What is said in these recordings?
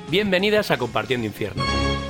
Bienvenidas a Compartiendo Infierno.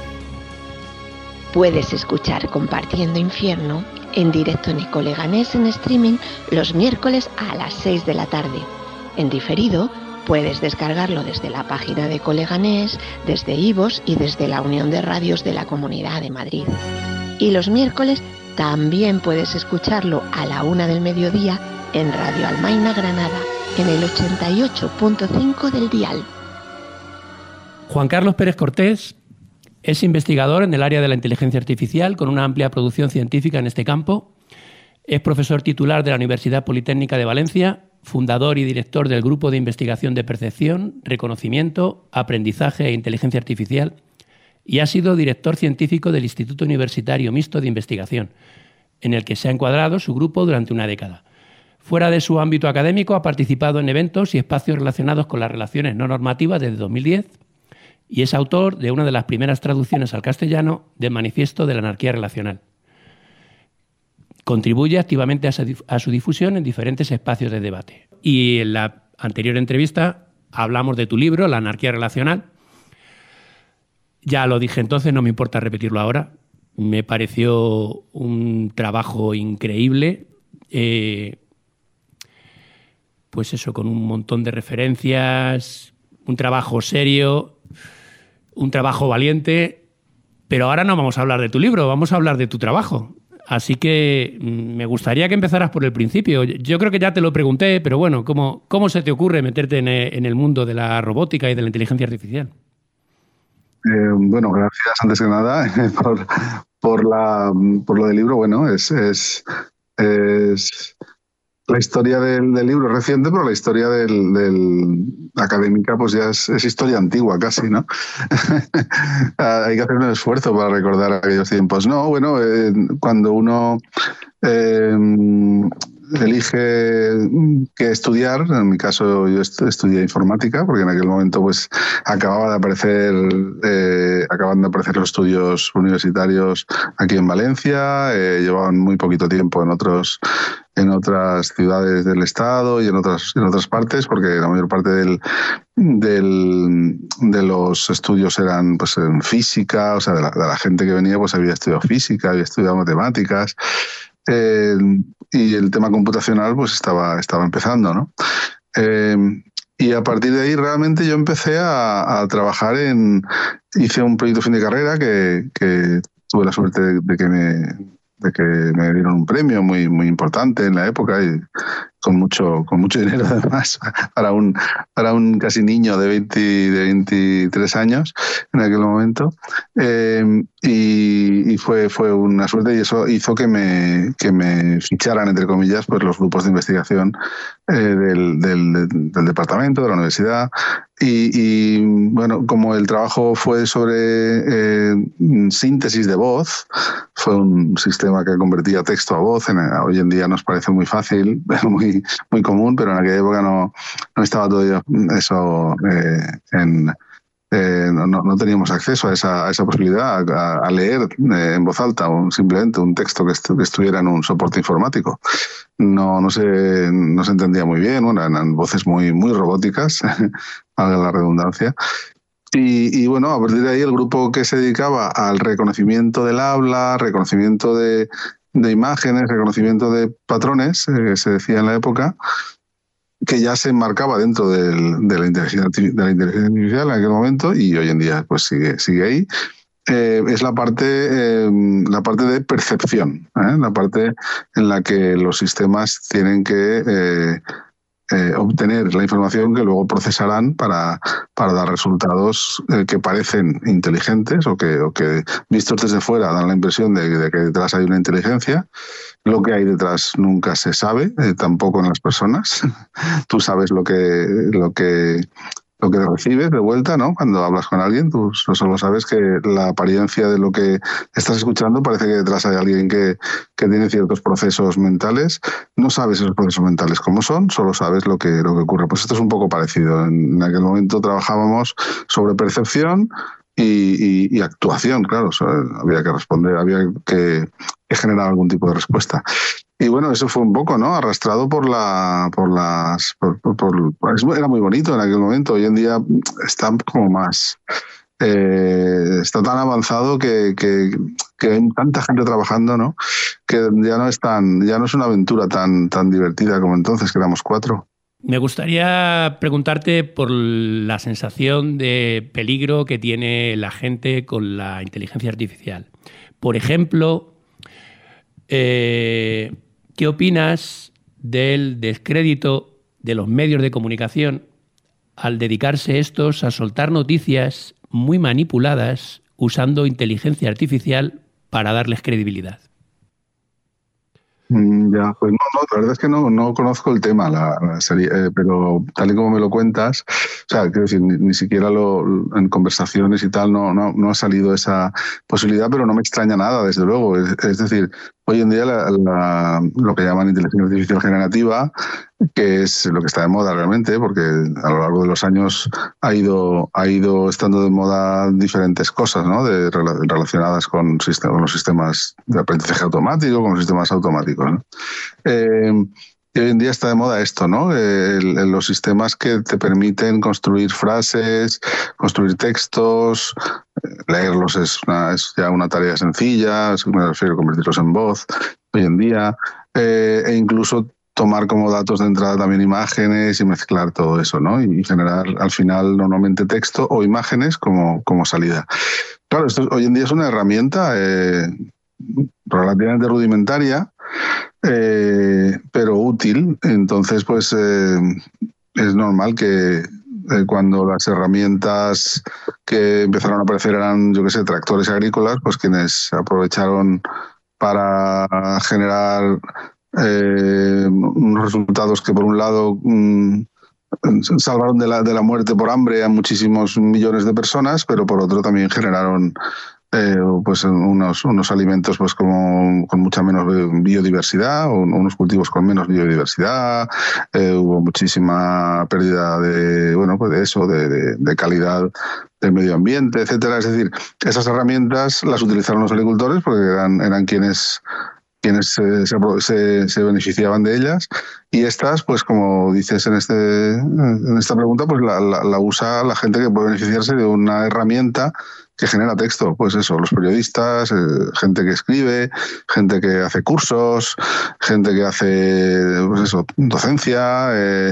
Puedes escuchar Compartiendo Infierno en directo en Ecoleganés en streaming los miércoles a las 6 de la tarde. En diferido, puedes descargarlo desde la página de Ecoleganés, desde iVoox y desde la Unión de Radios de la Comunidad de Madrid. Y los miércoles también puedes escucharlo a la 1 del mediodía en Radio Almaina Granada, en el 88.5 del dial. Juan Carlos Pérez Cortés es investigador en el área de la inteligencia artificial con una amplia producción científica en este campo. Es profesor titular de la Universidad Politécnica de Valencia, fundador y director del Grupo de Investigación de Percepción, Reconocimiento, Aprendizaje e Inteligencia Artificial y ha sido director científico del Instituto Universitario Mixto de Investigación, en el que se ha encuadrado su grupo durante una década. Fuera de su ámbito académico, ha participado en eventos y espacios relacionados con las relaciones no normativas desde 2010 y es autor de una de las primeras traducciones al castellano del Manifiesto de la Anarquía Relacional. Contribuye activamente a su difusión en diferentes espacios de debate. Y en la anterior entrevista hablamos de tu libro, La Anarquía Relacional. Ya lo dije entonces, no me importa repetirlo ahora. Me pareció un trabajo increíble, pues eso, con un montón de referencias, un trabajo serio, un trabajo valiente, pero ahora no vamos a hablar de tu libro, vamos a hablar de tu trabajo. Así que me gustaría que empezaras por el principio. Yo creo que ya te lo pregunté, pero bueno, ¿cómo se te ocurre meterte en el mundo de la robótica y de la inteligencia artificial? Bueno, gracias antes que nada por lo del libro. Bueno, es la historia del libro reciente, pero la historia del académica pues ya es historia antigua casi, ¿no? Hay que hacer un esfuerzo para recordar aquellos tiempos. No, bueno, cuando uno elige qué estudiar, en mi caso yo estudié informática, porque en aquel momento pues acababan de aparecer los estudios universitarios aquí en Valencia, llevaban muy poquito tiempo en otras ciudades del estado y en otras partes, porque la mayor parte de los estudios eran pues en física, o sea, de la gente que venía pues había estudiado física, había estudiado matemáticas, y el tema computacional pues estaba empezando, ¿no? Y a partir de ahí realmente yo empecé a trabajar hice un proyecto fin de carrera que tuve la suerte de que me dieron un premio muy, muy importante en la época y con mucho dinero además para un casi niño de 23 años en aquel momento, y fue una suerte, y eso hizo que me ficharan, entre comillas, pues los grupos de investigación del departamento, de la universidad. Y bueno, como el trabajo fue sobre síntesis de voz, fue un sistema que convertía texto a voz. Hoy en día nos parece muy fácil, muy, muy común, pero en aquella época no estaba todo eso no teníamos acceso a esa posibilidad, a leer en voz alta simplemente un texto que estuviera en un soporte informático. No se entendía muy bien, bueno, eran voces muy, muy robóticas, valga la redundancia. Y bueno, a partir de ahí el grupo que se dedicaba al reconocimiento del habla, reconocimiento de imágenes, reconocimiento de patrones, se decía en la época, que ya se enmarcaba dentro de la inteligencia artificial en aquel momento, y hoy en día pues sigue ahí. Es la parte de percepción, la parte en la que los sistemas tienen que obtener la información que luego procesarán para dar resultados que parecen inteligentes o que vistos desde fuera dan la impresión de que detrás hay una inteligencia. Lo que hay detrás nunca se sabe, tampoco en las personas. Tú sabes lo que recibes de vuelta, ¿no? Cuando hablas con alguien, tú solo sabes que la apariencia de lo que estás escuchando parece que detrás hay alguien que tiene ciertos procesos mentales. No sabes esos procesos mentales cómo son, solo sabes lo que ocurre. Pues esto es un poco parecido. En aquel momento trabajábamos sobre percepción y actuación, claro. O sea, había que responder, había que generar algún tipo de respuesta. Y bueno, eso fue un poco, ¿no? Arrastrado era muy bonito en aquel momento. Hoy en día está como más, está tan avanzado que hay tanta gente trabajando, ¿no? Que ya no es una aventura tan divertida como entonces, que éramos 4. Me gustaría preguntarte por la sensación de peligro que tiene la gente con la inteligencia artificial. Por ejemplo, ¿qué opinas del descrédito de los medios de comunicación al dedicarse estos a soltar noticias muy manipuladas usando inteligencia artificial para darles credibilidad? Ya, pues no, la verdad es que no conozco el tema, la serie, pero tal y como me lo cuentas, o sea, quiero decir, ni siquiera en conversaciones y tal no ha salido esa posibilidad, pero no me extraña nada, desde luego. Es decir, hoy en día lo que llaman inteligencia artificial generativa, que es lo que está de moda realmente, porque a lo largo de los años ha ido estando de moda diferentes cosas, ¿no? Relacionadas con los sistemas de aprendizaje automático, con los sistemas automáticos, ¿no? Y hoy en día está de moda esto, ¿no? Los sistemas que te permiten construir frases, construir textos, leerlos es ya una tarea sencilla, me refiero a convertirlos en voz hoy en día, e incluso tomar como datos de entrada también imágenes y mezclar todo eso, ¿no? Y generar al final normalmente texto o imágenes como salida. Claro, esto hoy en día es una herramienta relativamente rudimentaria, pero útil. Entonces, pues es normal que cuando las herramientas que empezaron a aparecer eran, yo qué sé, tractores agrícolas, pues quienes aprovecharon para generar unos resultados que por un lado salvaron de la muerte por hambre a muchísimos millones de personas, pero por otro también generaron pues unos alimentos pues con mucha menos biodiversidad, unos cultivos con menos biodiversidad, hubo muchísima pérdida de calidad del medio ambiente, etcétera. Es decir, esas herramientas las utilizaron los agricultores porque eran quienes se beneficiaban de ellas, y estas, pues como dices en esta pregunta, pues la usa la gente que puede beneficiarse de una herramienta que genera texto. Pues eso, los periodistas, gente que escribe, gente que hace cursos, gente que hace pues eso, docencia,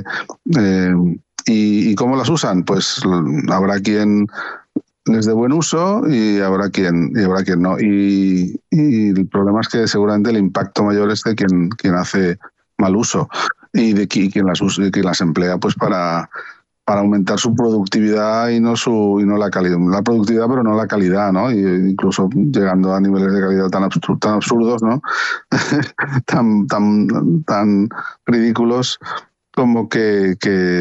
y ¿cómo las usan? Pues habrá quien les dé buen uso y habrá quien no. Y el problema es que seguramente el impacto mayor es de quien hace mal uso y de quien las emplea pues para aumentar su productividad y no la calidad, la productividad pero no la calidad, ¿no? Y incluso llegando a niveles de calidad tan absurdos, ¿no? tan ridículos, como que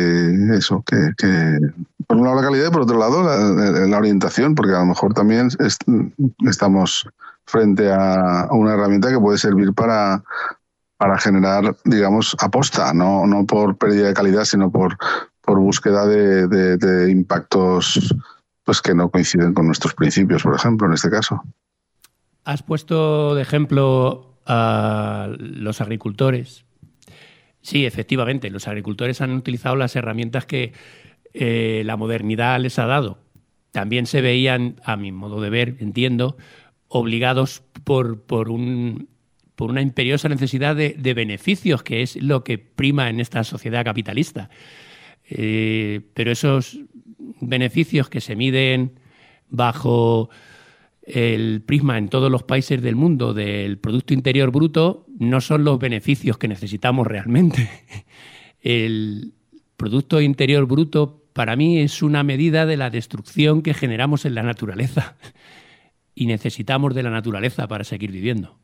por un lado la calidad y por otro lado la orientación, porque a lo mejor también estamos frente a una herramienta que puede servir para generar, digamos, aposta, no por pérdida de calidad, sino por búsqueda de impactos pues que no coinciden con nuestros principios, por ejemplo, en este caso. Has puesto de ejemplo a los agricultores. Sí, efectivamente, los agricultores han utilizado las herramientas que la modernidad les ha dado. También se veían, a mi modo de ver, entiendo, obligados por una imperiosa necesidad de beneficios, que es lo que prima en esta sociedad capitalista. Pero esos beneficios que se miden bajo el prisma en todos los países del mundo del Producto Interior Bruto no son los beneficios que necesitamos realmente. El Producto Interior Bruto para mí es una medida de la destrucción que generamos en la naturaleza y necesitamos de la naturaleza para seguir viviendo.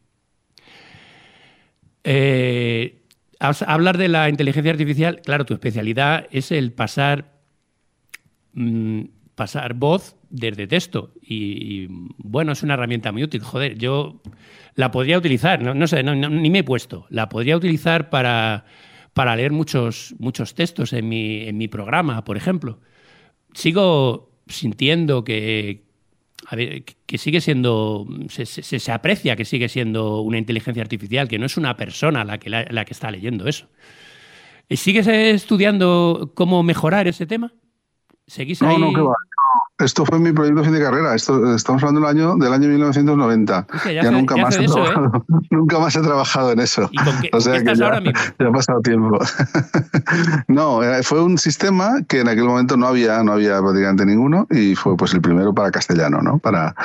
Hablar de la inteligencia artificial, claro, tu especialidad es el pasar voz desde texto y bueno, es una herramienta muy útil. Joder, yo la podría utilizar, no sé, ni me he puesto. La podría utilizar para leer muchos textos en mi programa, por ejemplo. Sigo sintiendo que a ver, que sigue siendo, se aprecia que sigue siendo una inteligencia artificial, que no es una persona la que está leyendo eso. ¿Sigues estudiando cómo mejorar ese tema? ¿Seguís ahí? No, que va. Esto fue mi proyecto de fin de carrera. Estamos hablando del año 1990. Ya nunca más he trabajado. Nunca más he trabajado en eso. ¿Y con qué estás ahora mismo? Ya ha pasado tiempo. No, fue un sistema que en aquel momento no había prácticamente ninguno y fue pues el primero para castellano, ¿no?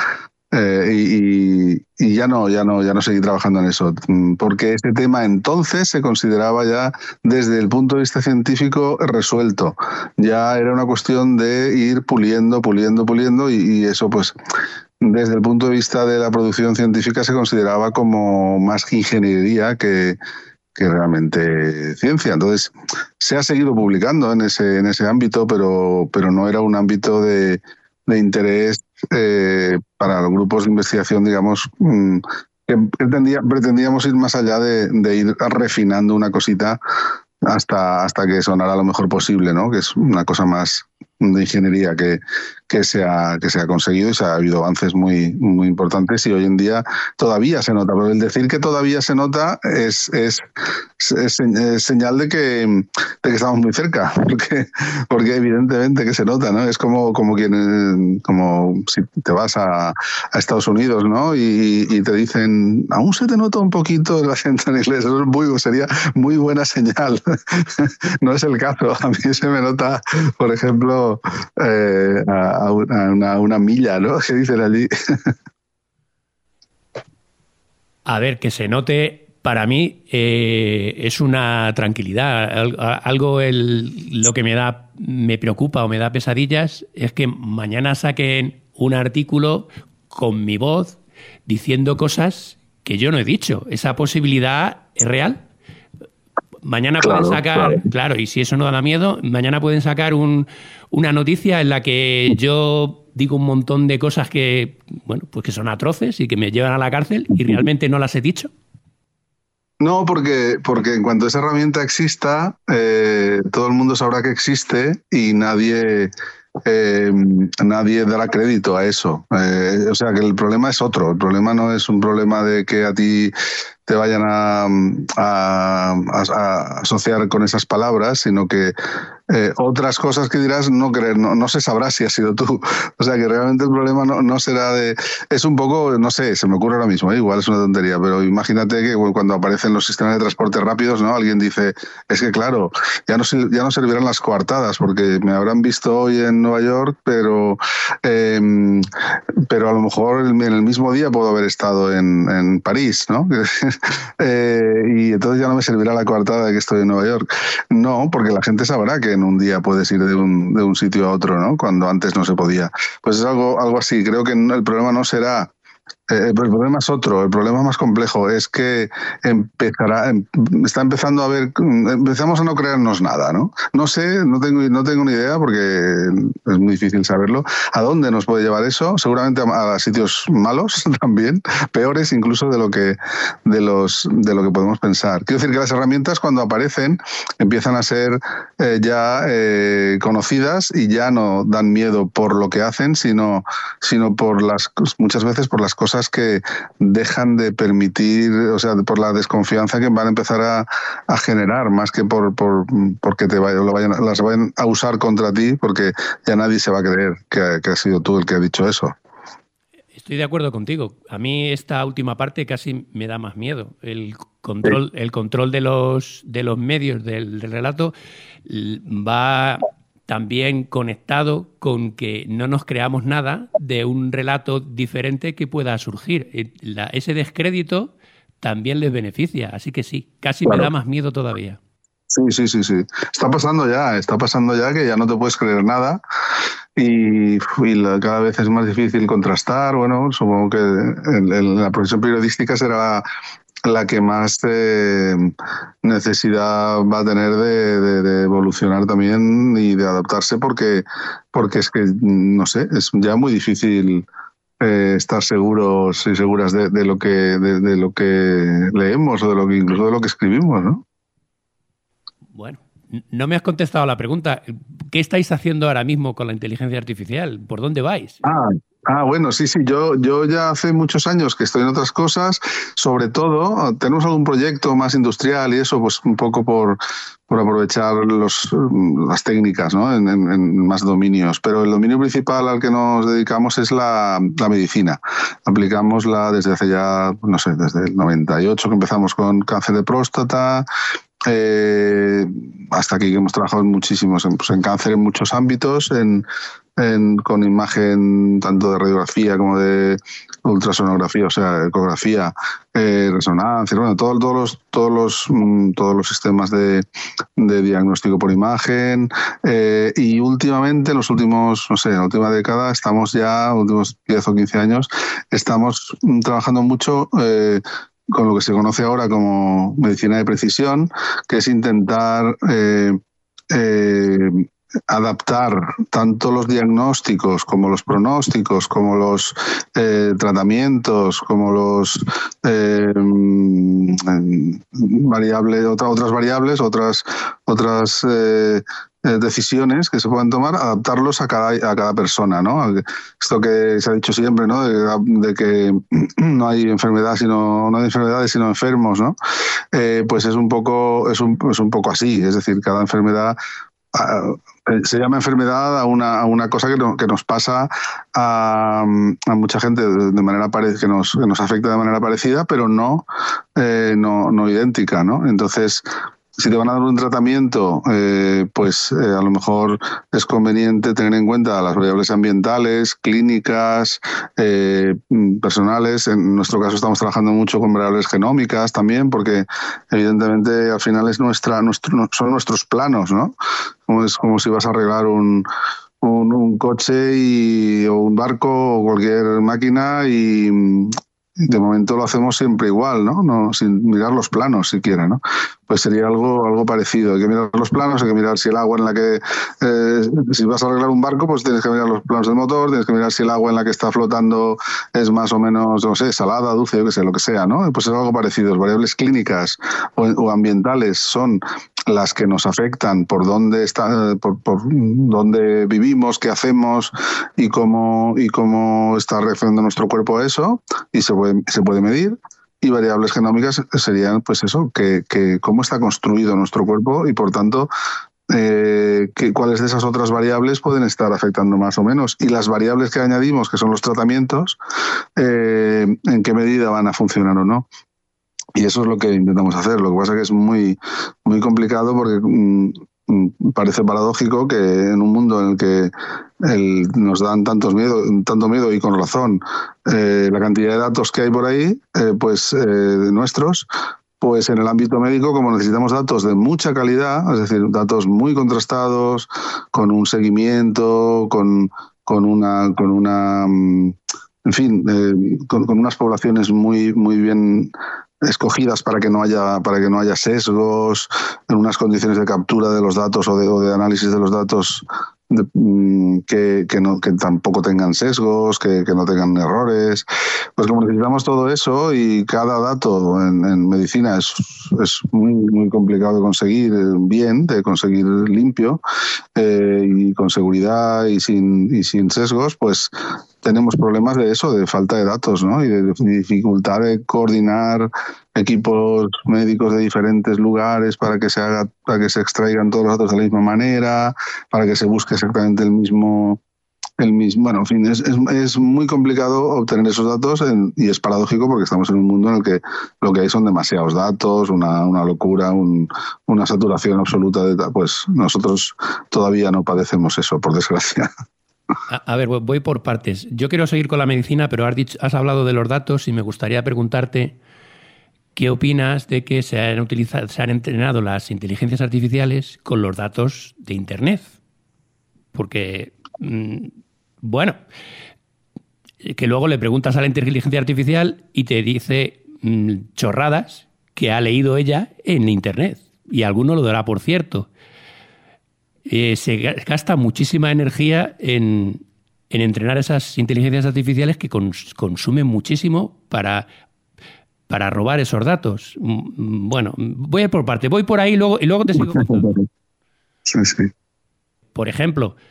Y ya no seguí trabajando en eso, porque este tema entonces se consideraba ya desde el punto de vista científico resuelto. Ya era una cuestión de ir puliendo y eso pues desde el punto de vista de la producción científica se consideraba como más ingeniería que realmente ciencia. Entonces se ha seguido publicando en ese ámbito, pero no era un ámbito de interés para los grupos de investigación, digamos, que pretendíamos ir más allá de ir refinando una cosita hasta que sonara lo mejor posible, ¿no? Que es una cosa más de ingeniería que se ha conseguido y se ha habido avances muy, muy importantes y hoy en día todavía se nota, pero el decir que todavía se nota es señal de que estamos muy cerca, porque evidentemente que se nota, ¿no? Es como si te vas a Estados Unidos, ¿no? Y te dicen, aún se te nota un poquito el acento en inglés, eso sería muy buena señal. No es el caso, a mí se me nota, por ejemplo, a una milla, ¿no? ¿Qué dicen allí? A ver, que se note, para mí es una tranquilidad. Lo que me preocupa o me da pesadillas es que mañana saquen un artículo con mi voz diciendo cosas que yo no he dicho. ¿Esa posibilidad es real? Mañana pueden sacar, claro, y si eso no da miedo, mañana pueden sacar una noticia en la que yo digo un montón de cosas que, bueno, pues que son atroces y que me llevan a la cárcel y realmente no las he dicho. No, porque en cuanto esa herramienta exista, todo el mundo sabrá que existe y nadie dará crédito a eso. O sea que el problema es otro. El problema no es un problema de que a ti te vayan a asociar con esas palabras, sino que otras cosas que dirás no se sabrá si has sido tú. O sea que realmente el problema no será de... Es un poco, no sé, se me ocurre ahora mismo, igual es una tontería, pero imagínate que cuando aparecen los sistemas de transporte rápidos, ¿no? Alguien dice, es que claro, ya no servirán las coartadas, porque me habrán visto hoy en Nueva York, pero a lo mejor en el mismo día puedo haber estado en París, ¿no? Y entonces ya no me servirá la coartada de que estoy en Nueva York. No, porque la gente sabrá que en un día puedes ir de un sitio a otro, ¿no? Cuando antes no se podía. Pues es algo así. Creo que el problema no será... el problema es otro, el problema más complejo es que está empezando a haber, empezamos a no creernos nada, ¿no? No sé, no tengo ni idea porque es muy difícil saberlo. ¿A dónde nos puede llevar eso? Seguramente a sitios malos también, peores incluso de lo que podemos pensar. Quiero decir que las herramientas cuando aparecen empiezan a ser ya conocidas y ya no dan miedo por lo que hacen, sino muchas veces por las cosas que dejan de permitir, o sea, por la desconfianza que van a empezar a generar, más que porque las vayan a usar contra ti, porque ya nadie se va a creer que has sido tú el que ha dicho eso. Estoy de acuerdo contigo. A mí esta última parte casi me da más miedo. El control de los medios del relato va también conectado con que no nos creamos nada de un relato diferente que pueda surgir. Ese descrédito también les beneficia, así que sí, casi claro. Me da más miedo todavía. Sí. Está pasando ya que ya no te puedes creer nada y cada vez es más difícil contrastar. Bueno, supongo que la profesión periodística será la que más necesidad va a tener de evolucionar también y de adaptarse porque es que, no sé, es ya muy difícil estar seguros y seguras de lo que leemos o incluso de lo que escribimos, ¿no? Bueno, no me has contestado a la pregunta. ¿Qué estáis haciendo ahora mismo con la inteligencia artificial? ¿Por dónde vais? Bueno, sí, yo ya hace muchos años que estoy en otras cosas, sobre todo, tenemos algún proyecto más industrial y eso, pues un poco por aprovechar las técnicas, ¿no? en más dominios, pero el dominio principal al que nos dedicamos es la medicina. Aplicámosla desde hace ya, no sé, desde el 98 que empezamos con cáncer de próstata, hasta aquí que hemos trabajado muchísimos en cáncer en muchos ámbitos, con imagen tanto de radiografía como de ultrasonografía, o sea, ecografía, resonancia, bueno, todos los sistemas de diagnóstico por imagen, y últimamente, en los últimos, no sé, en la última década, últimos 10 o 15 años, estamos trabajando mucho con lo que se conoce ahora como medicina de precisión, que es intentar adaptar tanto los diagnósticos como los pronósticos, como los tratamientos, como los otras variables, otras decisiones que se puedan tomar, adaptarlos a cada persona, ¿no? Esto que se ha dicho siempre, ¿no? De que no hay enfermedades sino enfermos, ¿no? Pues es un poco así, es decir, cada enfermedad se llama enfermedad a una cosa que nos pasa a mucha gente de manera que nos afecta de manera parecida, pero no idéntica, ¿no? Entonces, si te van a dar un tratamiento, a lo mejor es conveniente tener en cuenta las variables ambientales, clínicas, personales. En nuestro caso estamos trabajando mucho con variables genómicas también, porque evidentemente al final son nuestros planos, ¿no? Es como si vas a arreglar un coche o un barco o cualquier máquina y de momento lo hacemos siempre igual, ¿no? Sin mirar los planos siquiera, ¿no? Pues sería algo parecido. Hay que mirar los planos, hay que mirar si el agua en la que... si vas a arreglar un barco, pues tienes que mirar los planos del motor, tienes que mirar si el agua en la que está flotando es más o menos, no sé, salada, dulce, yo qué sé, lo que sea, ¿no? Pues es algo parecido. Las variables clínicas o ambientales son las que nos afectan por dónde dónde vivimos, qué hacemos y cómo está reaccionando nuestro cuerpo a eso, y se puede medir. Y variables genómicas serían, pues eso, que cómo está construido nuestro cuerpo y, por tanto, cuáles de esas otras variables pueden estar afectando más o menos. Y las variables que añadimos, que son los tratamientos, en qué medida van a funcionar o no. Y eso es lo que intentamos hacer. Lo que pasa es que es muy, muy complicado porque parece paradójico que en un mundo en el que nos dan tanto miedo y con razón, la cantidad de datos que hay por ahí, nuestros, pues en el ámbito médico, como necesitamos datos de mucha calidad, es decir, datos muy contrastados, con un seguimiento, con unas poblaciones muy, muy bien escogidas para que no haya sesgos, en unas condiciones de captura de los datos o de análisis de los datos que tampoco tengan sesgos, que no tengan errores. Pues como necesitamos todo eso, y cada dato en medicina es muy, muy complicado de conseguir bien, de conseguir limpio, y con seguridad y sin sesgos, pues tenemos problemas de eso, de falta de datos, ¿no? Y de dificultad de coordinar equipos médicos de diferentes lugares para que se extraigan todos los datos de la misma manera, para que se busque exactamente el mismo. Bueno, en fin, es muy complicado obtener esos datos, y es paradójico porque estamos en un mundo en el que lo que hay son demasiados datos, una locura, una saturación absoluta de datos. Pues nosotros todavía no padecemos eso, por desgracia. A ver, voy por partes. Yo quiero seguir con la medicina, pero has hablado de los datos y me gustaría preguntarte qué opinas de que se han entrenado las inteligencias artificiales con los datos de Internet. Porque, bueno, que luego le preguntas a la inteligencia artificial y te dice chorradas que ha leído ella en Internet. Y alguno lo dará por cierto. Se gasta muchísima energía en entrenar esas inteligencias artificiales que consumen muchísimo para robar esos datos. Bueno, voy por parte, voy por ahí y luego te sigo contando. Sí. Por ejemplo,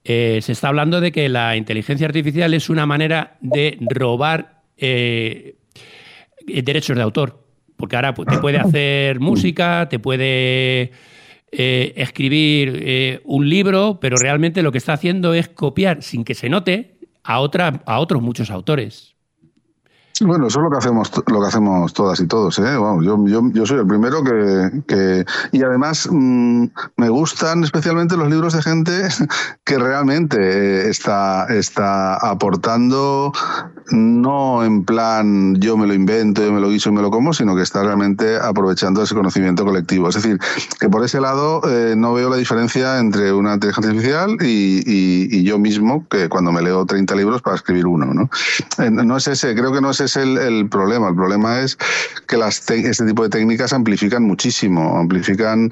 se está hablando de que la inteligencia artificial es una manera de robar derechos de autor. Porque ahora te puede hacer música, te puede escribir un libro, pero realmente lo que está haciendo es copiar, sin que se note, a otros muchos autores. Bueno, eso es lo que hacemos todas y todos, ¿eh? Vamos, yo soy el primero que y además me gustan especialmente los libros de gente que realmente está aportando, no en plan yo me lo invento, yo me lo guiso y me lo como, sino que está realmente aprovechando ese conocimiento colectivo. Es decir, que por ese lado no veo la diferencia entre una inteligencia artificial y yo mismo, que cuando me leo 30 libros para escribir uno, ¿no? No es ese, creo que no es ese el problema. El problema es que este tipo de técnicas amplifican muchísimo, amplifican.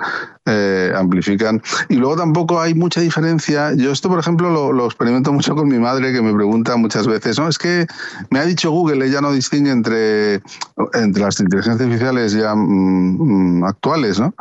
Y luego tampoco hay mucha diferencia. Yo esto, por ejemplo, lo experimento mucho con mi madre, que me pregunta muchas veces, no, es que me ha dicho Google, ella no distingue entre las inteligencias artificiales ya actuales, ¿no?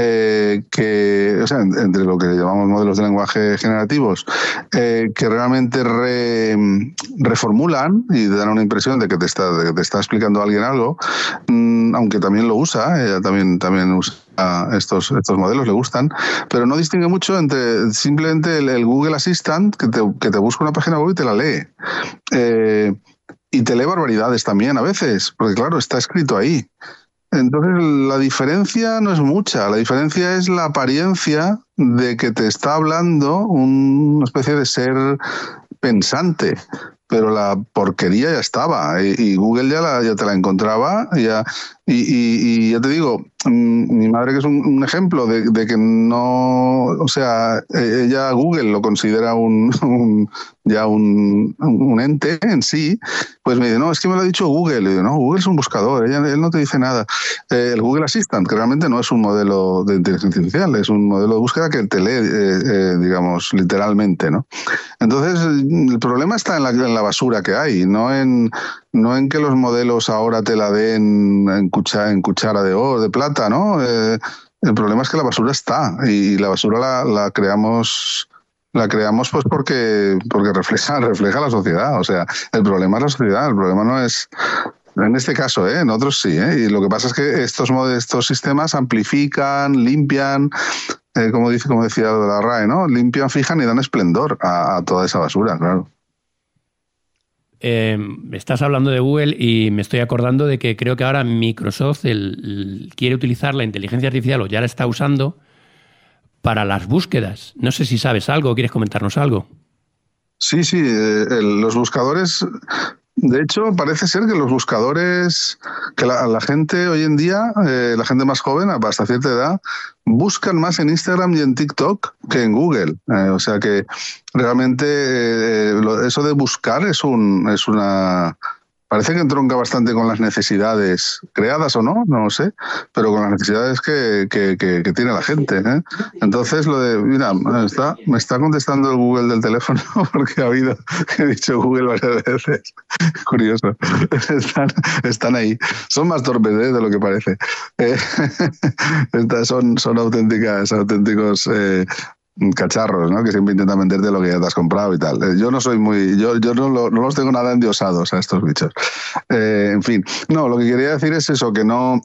O sea, entre lo que llamamos modelos de lenguaje generativos, que realmente reformulan y dan una impresión de que te está explicando alguien algo, aunque también lo usa, ella también usa estos modelos, le gustan, pero no distingue mucho entre simplemente el Google Assistant que te busca una página web y te la lee. Y te lee barbaridades también a veces, porque claro, está escrito ahí. Entonces la diferencia no es mucha, la diferencia es la apariencia de que te está hablando una especie de ser pensante. Pero la porquería ya estaba y Google ya te la encontraba y ya te digo, mi madre, que es un ejemplo de que no, o sea, ella Google lo considera un ente en sí, pues me dice, no, es que me lo ha dicho Google. Y digo, no, Google es un buscador, él no te dice nada. El Google Assistant, que realmente no es un modelo de inteligencia artificial, es un modelo de búsqueda que te lee, digamos, literalmente, ¿no? Entonces, el problema está en la basura que hay, no en que los modelos ahora te la den en cuchara de oro, de plata, ¿no? El problema es que la basura está y la basura la creamos pues porque refleja la sociedad. O sea, el problema es la sociedad, el problema no es... En este caso, en otros sí, y lo que pasa es que estos sistemas amplifican, limpian, como decía la RAE, ¿no? Limpian, fijan y dan esplendor a toda esa basura, claro. Estás hablando de Google y me estoy acordando de que creo que ahora Microsoft quiere utilizar la inteligencia artificial, o ya la está usando, para las búsquedas. No sé si sabes algo o quieres comentarnos algo. Sí, los buscadores... De hecho, parece ser que los buscadores, que la gente hoy en día, la gente más joven, hasta cierta edad, buscan más en Instagram y en TikTok que en Google. O sea que realmente eso de buscar es una... Parece que entronca bastante con las necesidades creadas o no lo sé, pero con las necesidades que tiene la gente, ¿eh? Entonces, mira, me está contestando el Google del teléfono porque he dicho Google varias veces. Curioso. Están ahí. Son más torpes de lo que parece. Son auténticos cacharros, ¿no? Que siempre intentan venderte lo que ya te has comprado y tal. Yo no soy yo no los tengo nada endiosados a estos bichos. En fin, no, lo que quería decir es eso, que no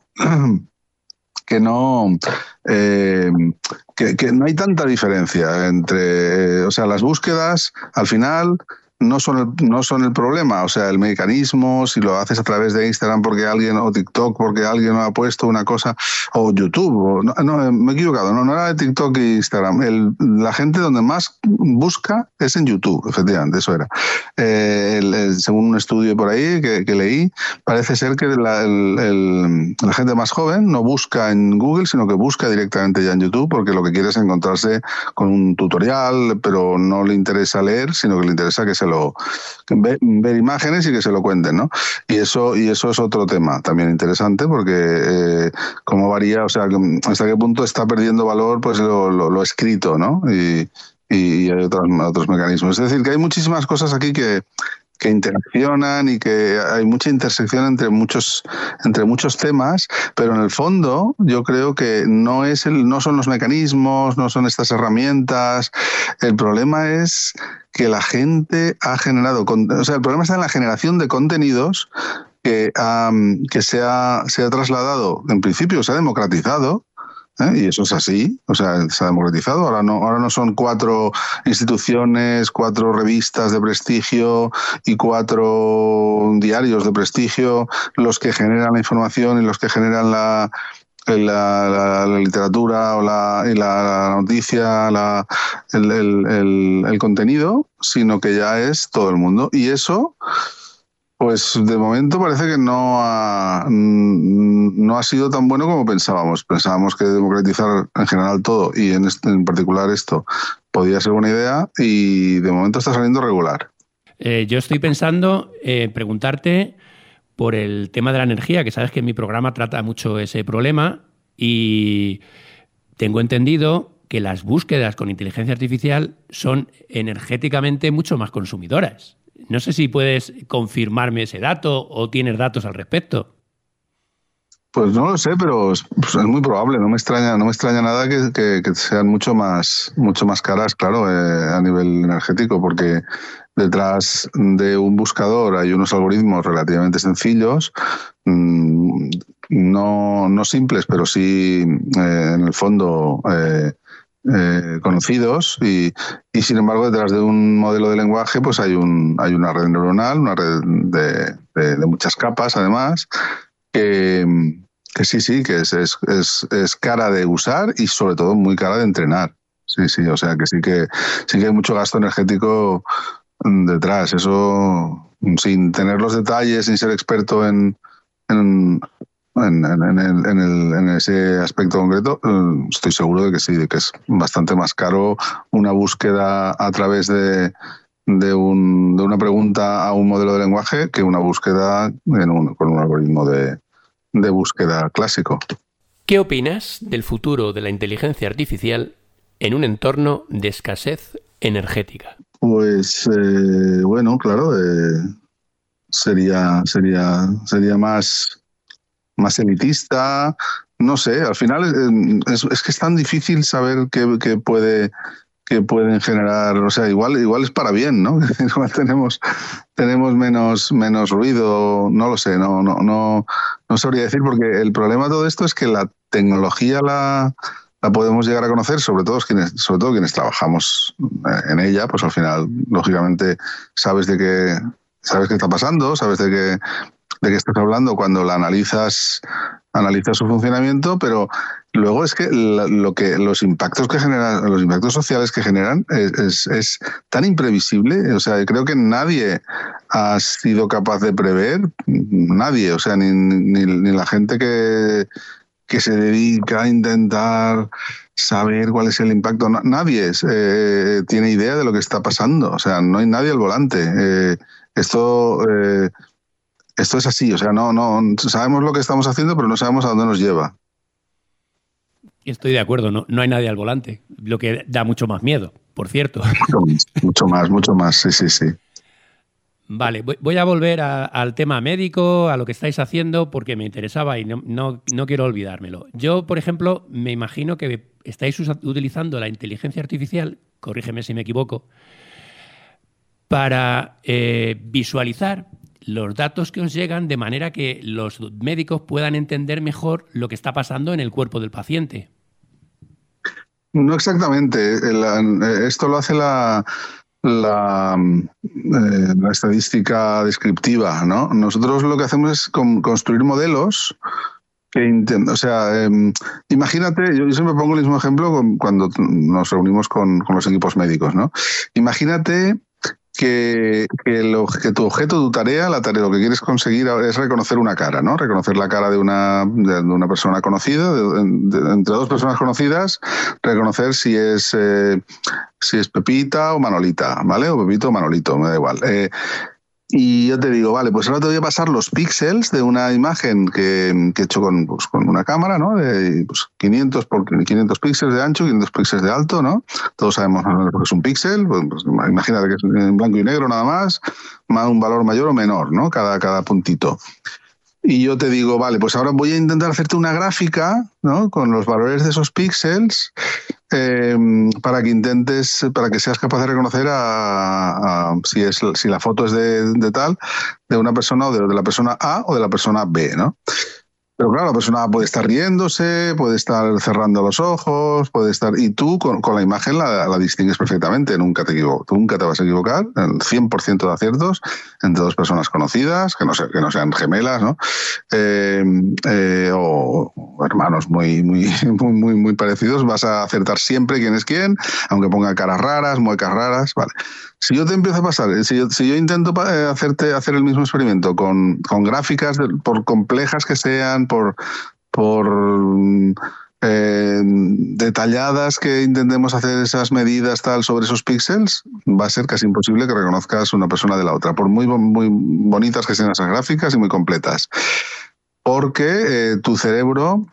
hay tanta diferencia entre, o sea, las búsquedas al final no son el problema, o sea, el mecanismo, si lo haces a través de Instagram porque alguien, o TikTok porque alguien ha puesto una cosa, o YouTube, no, me he equivocado, no era de TikTok e Instagram, la gente donde más busca es en YouTube, efectivamente, eso era. Según un estudio por ahí que leí, parece ser que la gente más joven no busca en Google, sino que busca directamente ya en YouTube, porque lo que quiere es encontrarse con un tutorial, pero no le interesa leer, sino que le interesa ver imágenes y que se lo cuenten, ¿no? Y eso es otro tema también interesante, porque cómo varía, o sea, hasta qué punto está perdiendo valor pues lo escrito, ¿no? Y hay otros mecanismos. Es decir, que hay muchísimas cosas aquí que interaccionan y que hay mucha intersección entre muchos temas, pero en el fondo yo creo que no son los mecanismos, no son estas herramientas. El problema es que la gente ha generado, el problema está en la generación de contenidos que se ha trasladado, en principio se ha democratizado, y eso es así, se ha democratizado. Ahora no son 4 instituciones, 4 revistas de prestigio y 4 diarios de prestigio los que generan la información y los que generan la literatura o la noticia, el contenido, sino que ya es todo el mundo. Y eso, pues de momento parece que no ha sido tan bueno como pensábamos. Pensábamos que democratizar en general todo y en particular esto podía ser buena idea, y de momento está saliendo regular. Yo estoy pensando preguntarte por el tema de la energía, que sabes que mi programa trata mucho ese problema, y tengo entendido que las búsquedas con inteligencia artificial son energéticamente mucho más consumidoras. No sé si puedes confirmarme ese dato o tienes datos al respecto. Pues no lo sé, pero es muy probable. No me extraña nada que sean mucho más caras, claro, a nivel energético, porque detrás de un buscador hay unos algoritmos relativamente sencillos, no simples, pero sí en el fondo conocidos, y sin embargo detrás de un modelo de lenguaje pues hay una red neuronal, una red de muchas capas además, que sí que es cara de usar y sobre todo muy cara de entrenar. Sí, o sea que sí que hay mucho gasto energético detrás. Eso, sin tener los detalles, sin ser experto en ese aspecto concreto, estoy seguro de que sí, de que es bastante más caro una búsqueda a través de una pregunta a un modelo de lenguaje que una búsqueda con un algoritmo de búsqueda clásico. ¿Qué opinas del futuro de la inteligencia artificial en un entorno de escasez energética? Pues bueno, claro, sería más elitista, no sé. Al final es que es tan difícil saber qué pueden generar. O sea, igual es para bien, ¿no? Igual tenemos menos ruido, no lo sé, no sabría decir, porque el problema de todo esto es que la tecnología la podemos llegar a conocer, sobre todo quienes trabajamos en ella. Pues al final, lógicamente, sabes qué está pasando, sabes de qué estás hablando cuando la analizas su funcionamiento, pero luego es que los impactos que generan, los impactos sociales que generan es tan imprevisible. O sea, creo que nadie ha sido capaz de prever, nadie, o sea, ni la gente que se dedica a intentar saber cuál es el impacto. Nadie tiene idea de lo que está pasando. O sea, no hay nadie al volante. Esto es así. O sea, no sabemos lo que estamos haciendo, pero no sabemos a dónde nos lleva. Estoy de acuerdo. No hay nadie al volante, lo que da mucho más miedo, por cierto. Mucho más. Sí. Vale, voy a volver al tema médico, a lo que estáis haciendo, porque me interesaba y no quiero olvidármelo. Yo, por ejemplo, me imagino que estáis utilizando la inteligencia artificial, corrígeme si me equivoco, para visualizar los datos que os llegan de manera que los médicos puedan entender mejor lo que está pasando en el cuerpo del paciente. No exactamente. Esto lo hace la estadística descriptiva, ¿no? Nosotros lo que hacemos es construir modelos imagínate, yo siempre pongo el mismo ejemplo cuando nos reunimos con los equipos médicos, ¿no? Imagínate que tu objeto, tu tarea, lo que quieres conseguir es reconocer una cara, ¿no? Reconocer la cara de una persona conocida, entre dos personas conocidas, reconocer si es Pepita o Manolita, ¿vale? O Pepito o Manolito, me da igual. Y yo te digo, vale, pues ahora te voy a pasar los píxeles de una imagen que he hecho con una cámara, ¿no? De 500 por 500 píxeles de ancho, 500 píxeles de alto, ¿no? Todos sabemos lo que es un píxel, pues imagínate que es en blanco y negro nada más un valor mayor o menor, ¿no? Cada puntito. Y yo te digo, vale, pues ahora voy a intentar hacerte una gráfica, ¿no? Con los valores de esos píxeles para que seas capaz de reconocer si la foto es de una persona o de la persona A o de la persona B, ¿no? Pero claro, la persona puede estar riéndose, puede estar cerrando los ojos, y tú con la imagen la distingues perfectamente, nunca te vas a equivocar, el 100% de aciertos entre dos personas conocidas, que no sean gemelas, ¿no? O hermanos muy parecidos, vas a acertar siempre quién es quién, aunque ponga caras raras, muecas raras, vale. Si yo te empiezo a pasar, si yo intento hacer el mismo experimento con gráficas, por complejas que sean, por detalladas que intentemos hacer esas medidas sobre esos píxeles, va a ser casi imposible que reconozcas una persona de la otra, por muy bonitas que sean esas gráficas y muy completas. Porque tu cerebro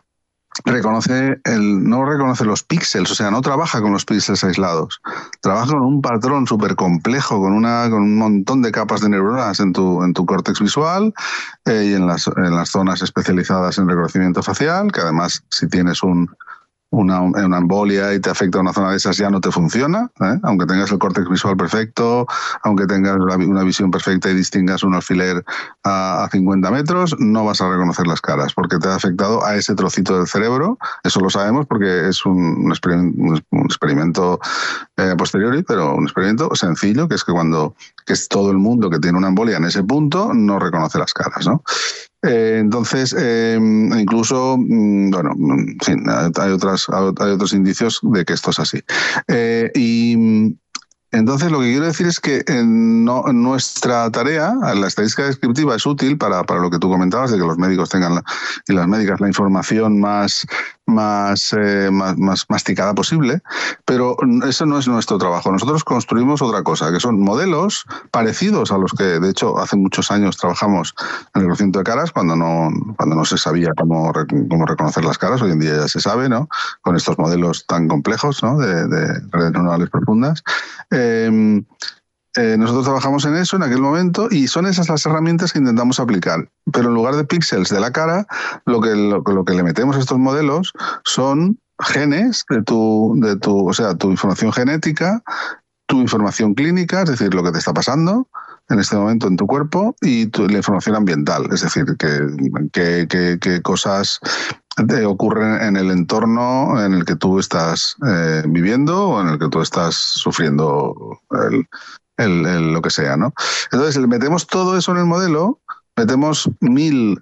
no reconoce los píxeles, o sea, no trabaja con los píxeles aislados. Trabaja con un patrón súper complejo, con un montón de capas de neuronas en tu córtex visual y en las zonas especializadas en reconocimiento facial, que además, si tienes una embolia y te afecta a una zona de esas, ya no te funciona, ¿eh? Aunque tengas el córtex visual perfecto, aunque tengas una visión perfecta y distingas un alfiler a 50 metros, no vas a reconocer las caras porque te ha afectado a ese trocito del cerebro. Eso lo sabemos porque es un experimento a posteriori, pero un experimento sencillo, que es que es todo el mundo que tiene una embolia en ese punto no reconoce las caras, ¿no? Entonces, incluso, bueno, en fin, hay otros indicios de que esto es así. Y entonces lo que quiero decir es que nuestra tarea, la estadística descriptiva, es útil para lo que tú comentabas, de que los médicos tengan y las médicas la información más masticada posible, pero eso no es nuestro trabajo. Nosotros construimos otra cosa, que son modelos parecidos a los que, de hecho, hace muchos años trabajamos en el reconocimiento de caras, cuando no se sabía cómo reconocer las caras. Hoy en día ya se sabe, ¿no? Con estos modelos tan complejos, ¿no? de redes neuronales profundas. Nosotros trabajamos en eso en aquel momento y son esas las herramientas que intentamos aplicar. Pero en lugar de píxeles de la cara, lo que le metemos a estos modelos son genes o sea, tu información genética, tu información clínica, es decir, lo que te está pasando en este momento en tu cuerpo, y la información ambiental, es decir, qué cosas ocurren en el entorno en el que tú estás viviendo o en el que tú estás sufriendo lo que sea, ¿no? Entonces, le metemos todo eso en el modelo, metemos 1000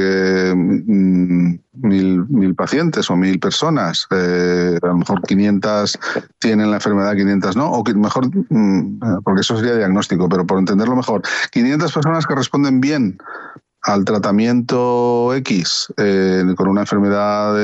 pacientes o 1000 personas, a lo mejor 500 tienen la enfermedad, 500 no, o mejor, porque eso sería diagnóstico, pero por entenderlo mejor, 500 personas que responden bien al tratamiento X con una enfermedad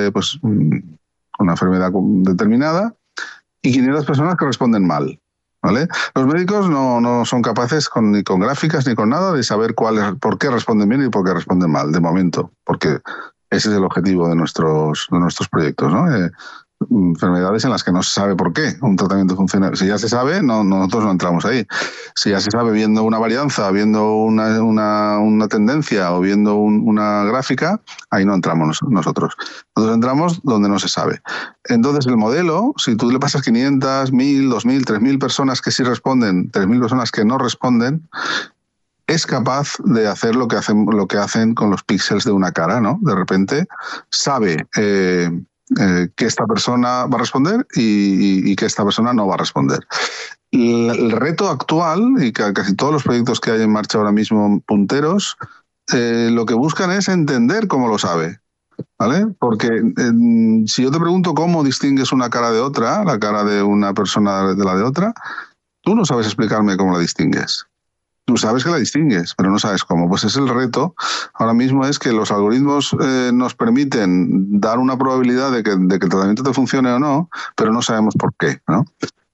determinada, y 500 personas que responden mal. ¿Vale? Los médicos no son capaces ni con gráficas ni con nada de saber por qué responden bien y por qué responden mal, de momento, porque ese es el objetivo de nuestros proyectos, ¿no? Enfermedades en las que no se sabe por qué un tratamiento funciona. Si ya se sabe, nosotros no entramos ahí. Si ya se sabe viendo una varianza, viendo una tendencia o viendo una gráfica, ahí no entramos nosotros. Nosotros entramos donde no se sabe. Entonces el modelo, si tú le pasas 500, 1000, 2000, 3000 personas que sí responden, 3000 personas que no responden, es capaz de hacer lo que hacen con los píxeles de una cara, ¿no? De repente sabe que esta persona va a responder y que esta persona no va a responder. El reto actual, y casi todos los proyectos que hay en marcha ahora mismo punteros, lo que buscan es entender cómo lo sabe, ¿vale? Porque si yo te pregunto cómo distingues una cara de otra, la cara de una persona de la de otra, tú no sabes explicarme cómo la distingues. Tú sabes que la distingues, pero no sabes cómo. Pues es el reto. Ahora mismo es que los algoritmos nos permiten dar una probabilidad de que el tratamiento te funcione o no, pero no sabemos por qué, ¿no?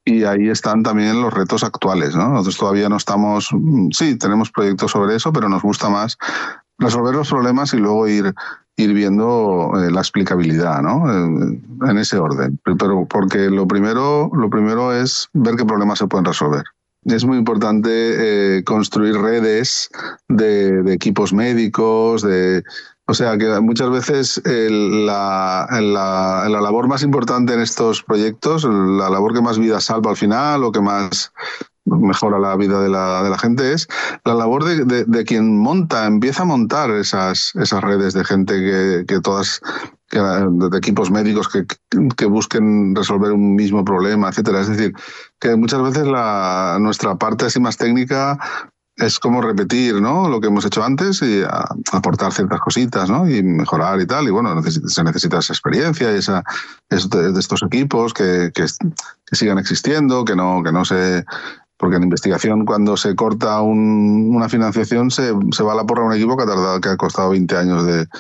Y ahí están también los retos actuales, ¿no? Nosotros todavía no estamos... Sí, tenemos proyectos sobre eso, pero nos gusta más resolver los problemas y luego ir viendo la explicabilidad, ¿no? En ese orden. Pero porque lo primero es ver qué problemas se pueden resolver. Es muy importante construir redes de equipos médicos, o sea, que muchas veces la labor más importante en estos proyectos, la labor que más vidas salva al final o que más mejora la vida de la gente, es la labor de quien empieza a montar esas redes de gente que todas, de equipos médicos que busquen resolver un mismo problema, etcétera. Es decir, que muchas veces nuestra parte así más técnica es como repetir, ¿no?, lo que hemos hecho antes y aportar ciertas cositas, ¿no?, y mejorar y tal. Y bueno, se necesita esa experiencia y de estos equipos que sigan existiendo, que no se... Porque en investigación, cuando se corta una financiación, se va a la porra un equipo que ha costado 20 años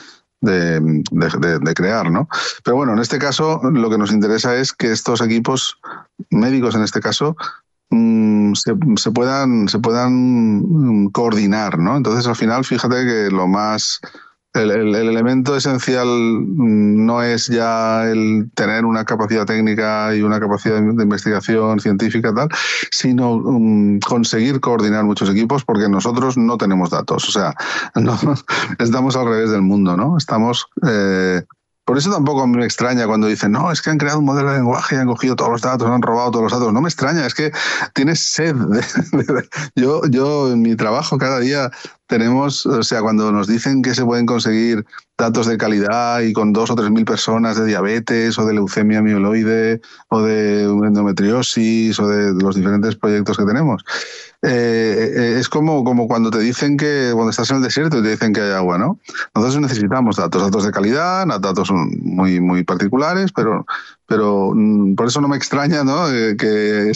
de crear, ¿no? Pero bueno, en este caso lo que nos interesa es que estos equipos médicos, en este caso, se puedan coordinar, ¿no? Entonces, al final, fíjate que el elemento esencial no es ya el tener una capacidad técnica y una capacidad de investigación científica tal, sino conseguir coordinar muchos equipos, porque nosotros no tenemos datos. O sea, no, estamos al revés del mundo, ¿no? Estamos... Por eso tampoco me extraña cuando dicen, no, es que han creado un modelo de lenguaje y han cogido todos los datos, han robado todos los datos. No me extraña, es que tienes sed. Yo en mi trabajo cada día tenemos, o sea, cuando nos dicen que se pueden conseguir datos de calidad y con 2.000 o 3.000 personas de diabetes o de leucemia mieloide o de endometriosis o de los diferentes proyectos que tenemos, es como cuando te dicen cuando estás en el desierto y te dicen que hay agua, ¿no? Nosotros necesitamos datos de calidad, datos muy, muy particulares, pero por eso no me extraña, ¿no?, que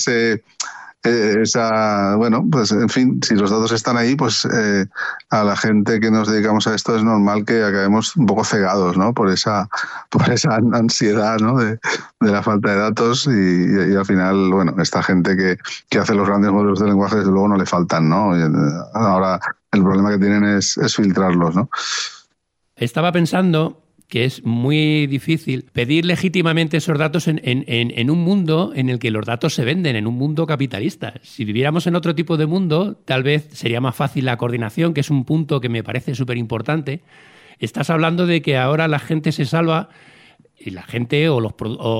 bueno, pues en fin, si los datos están ahí, pues a la gente que nos dedicamos a esto es normal que acabemos un poco cegados, ¿no?, por esa ansiedad, ¿no?, de la falta de datos y al final, bueno, esta gente que hace los grandes modelos de lenguaje, desde luego no le faltan, ¿no? Ahora el problema que tienen es filtrarlos, ¿no? Estaba pensando que es muy difícil pedir legítimamente esos datos en un mundo en el que los datos se venden, en un mundo capitalista. Si viviéramos en otro tipo de mundo, tal vez sería más fácil la coordinación, que es un punto que me parece súper importante. Estás hablando de que ahora la gente se salva y la gente o los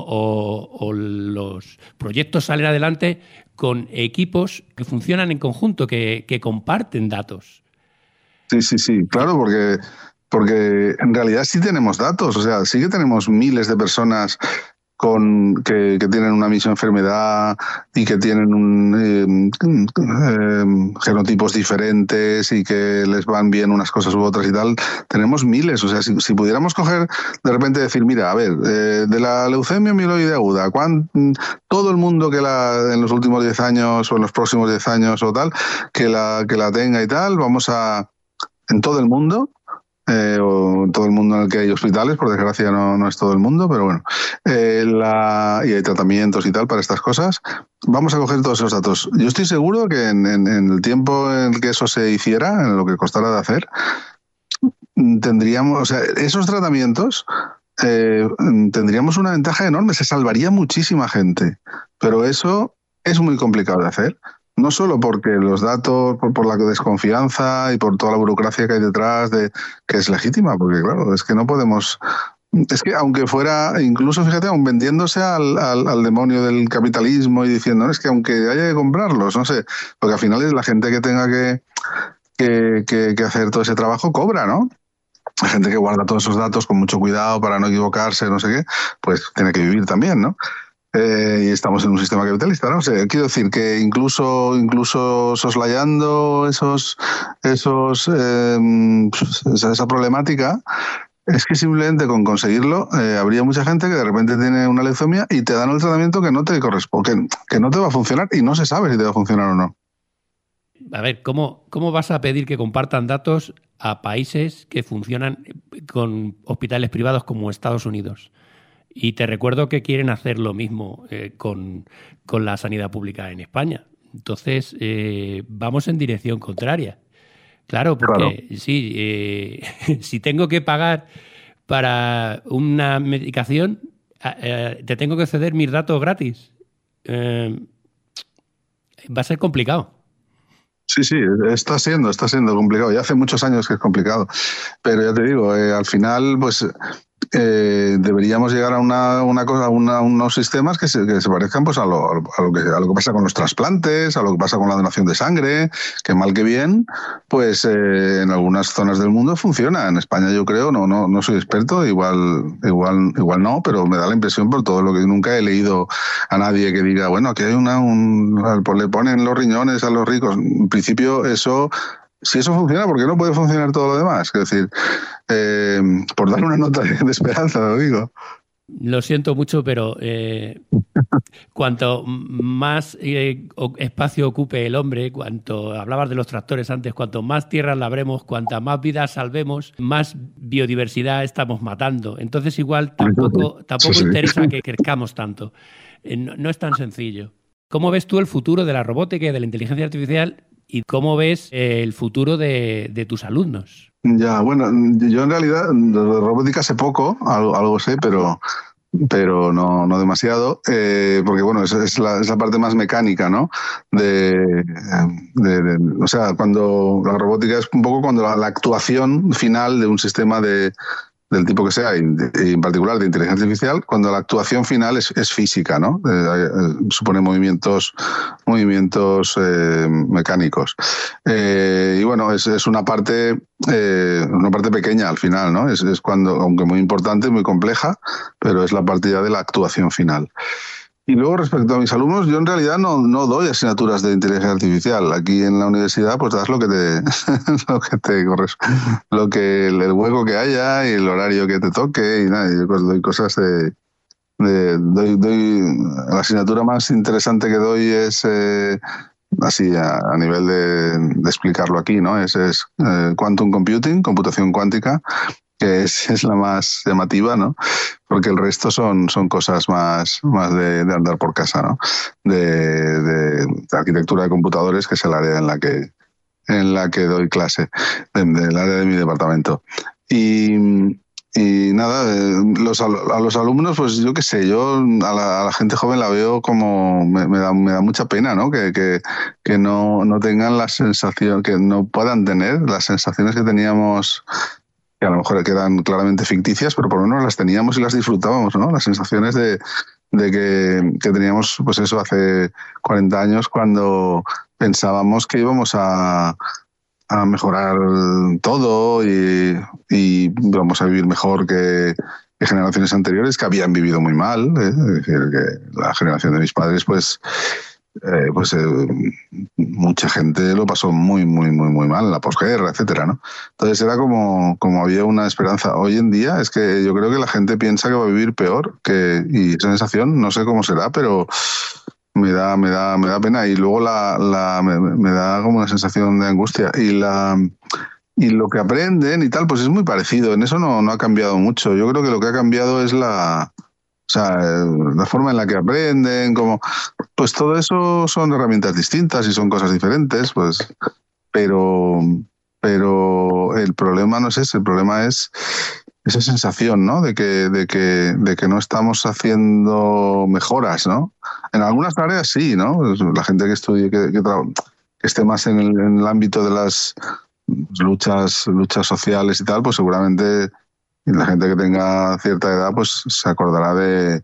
proyectos salen adelante con equipos que funcionan en conjunto, que comparten datos. Sí, claro, porque en realidad sí tenemos datos, o sea, sí que tenemos miles de personas que tienen una misma enfermedad y que tienen genotipos diferentes y que les van bien unas cosas u otras y tal. Tenemos miles, o sea, si pudiéramos coger, de repente decir, mira, a ver, de la leucemia mieloide aguda, todo el mundo que en los últimos 10 años o en los próximos 10 años o tal, que la tenga y tal, en todo el mundo, o en todo el mundo en el que hay hospitales, por desgracia no es todo el mundo, pero bueno, y hay tratamientos y tal para estas cosas, vamos a coger todos esos datos. Yo estoy seguro que en el tiempo en el que eso se hiciera, en lo que costara de hacer, tendríamos, o sea, esos tratamientos tendríamos una ventaja enorme, se salvaría muchísima gente, pero eso es muy complicado de hacer. No solo porque los datos, por la desconfianza y por toda la burocracia que hay detrás, que es legítima, porque claro, es que no podemos... Es que aunque fuera, incluso fíjate, aun vendiéndose al demonio del capitalismo y diciendo, no, es que aunque haya que comprarlos, no sé, porque al final es la gente que tenga que hacer todo ese trabajo cobra, ¿no? La gente que guarda todos esos datos con mucho cuidado para no equivocarse, no sé qué, pues tiene que vivir también, ¿no? Y estamos en un sistema capitalista, ¿no? O sea, quiero decir que incluso soslayando esa problemática, es que simplemente con conseguirlo habría mucha gente que de repente tiene una leucemia y te dan el tratamiento que no te corresponde, que no te va a funcionar y no se sabe si te va a funcionar o no. A ver, ¿cómo vas a pedir que compartan datos a países que funcionan con hospitales privados como Estados Unidos? Y te recuerdo que quieren hacer lo mismo con la sanidad pública en España. Entonces, vamos en dirección contraria. Claro, porque claro. Sí, si tengo que pagar para una medicación, te tengo que ceder mis datos gratis. Va a ser complicado. Sí, está siendo complicado. Ya hace muchos años que es complicado. Pero ya te digo, al final, pues deberíamos llegar a unos sistemas que se parezcan pues a lo que pasa con los trasplantes, a lo que pasa con la donación de sangre, que mal que bien, pues en algunas zonas del mundo funciona. En España yo creo, no soy experto, igual no, pero me da la impresión por todo lo que nunca he leído a nadie que diga, bueno, aquí hay le ponen los riñones a los ricos. En principio eso... Si eso funciona, ¿por qué no puede funcionar todo lo demás? Es decir, por darle una nota de esperanza, lo digo. Lo siento mucho, pero cuanto más espacio ocupe el hombre, cuanto hablabas de los tractores antes, cuanto más tierras labremos, cuantas más vidas salvemos, más biodiversidad estamos matando. Entonces igual tampoco interesa que crezcamos tanto. No es tan sencillo. ¿Cómo ves tú el futuro de la robótica y de la inteligencia artificial? ¿Y cómo ves el futuro de tus alumnos? Ya, bueno, yo en realidad de robótica sé poco, algo sé, pero no demasiado, porque bueno, es la parte más mecánica, ¿no? O sea, cuando la robótica es un poco cuando la actuación final de un sistema del tipo que sea, y en particular de inteligencia artificial, cuando la actuación final es física, ¿no? Supone movimientos mecánicos. Y bueno, es una parte pequeña al final, ¿no? Es cuando, aunque muy importante, muy compleja, pero es la parte ya de la actuación final. Y luego, respecto a mis alumnos, yo en realidad no doy asignaturas de inteligencia artificial. Aquí en la universidad, pues das lo que te corresponde, el hueco que haya y el horario que te toque, y nada, yo pues doy cosas la asignatura más interesante que doy es así a nivel de explicarlo aquí, ¿no? Es Quantum Computing, computación cuántica, que es la más llamativa, ¿no? Porque el resto son cosas más de andar por casa, ¿no? De arquitectura de computadores, que es el área en la que doy clase, del área de mi departamento. Y nada, a los alumnos, pues yo qué sé, yo a la gente joven la veo como me da mucha pena, ¿no? Que no tengan la sensación, que no puedan tener las sensaciones que teníamos, que a lo mejor quedan claramente ficticias, pero por lo menos las teníamos y las disfrutábamos, ¿no? Las sensaciones de que teníamos, pues eso, hace 40 años, cuando pensábamos que íbamos a mejorar todo y vamos a vivir mejor que generaciones anteriores que habían vivido muy mal. Es decir, que la generación de mis padres, pues mucha gente lo pasó muy mal en la posguerra, etcétera, ¿no? Entonces era como había una esperanza. Hoy en día es que yo creo que la gente piensa que va a vivir peor, y esa sensación no sé cómo será, pero me da pena, y luego me da como una sensación de angustia, y lo que aprenden y tal, pues es muy parecido. En eso no ha cambiado mucho. Yo creo que lo que ha cambiado es la forma en la que aprenden, pues todo eso son herramientas distintas y son cosas diferentes, pues, pero el problema no es ese, el problema es esa sensación, ¿no? de que no estamos haciendo mejoras, ¿no? En algunas áreas sí, ¿no? La gente que estudie, que esté más en el ámbito de las luchas sociales y tal, pues seguramente la gente que tenga cierta edad pues se acordará de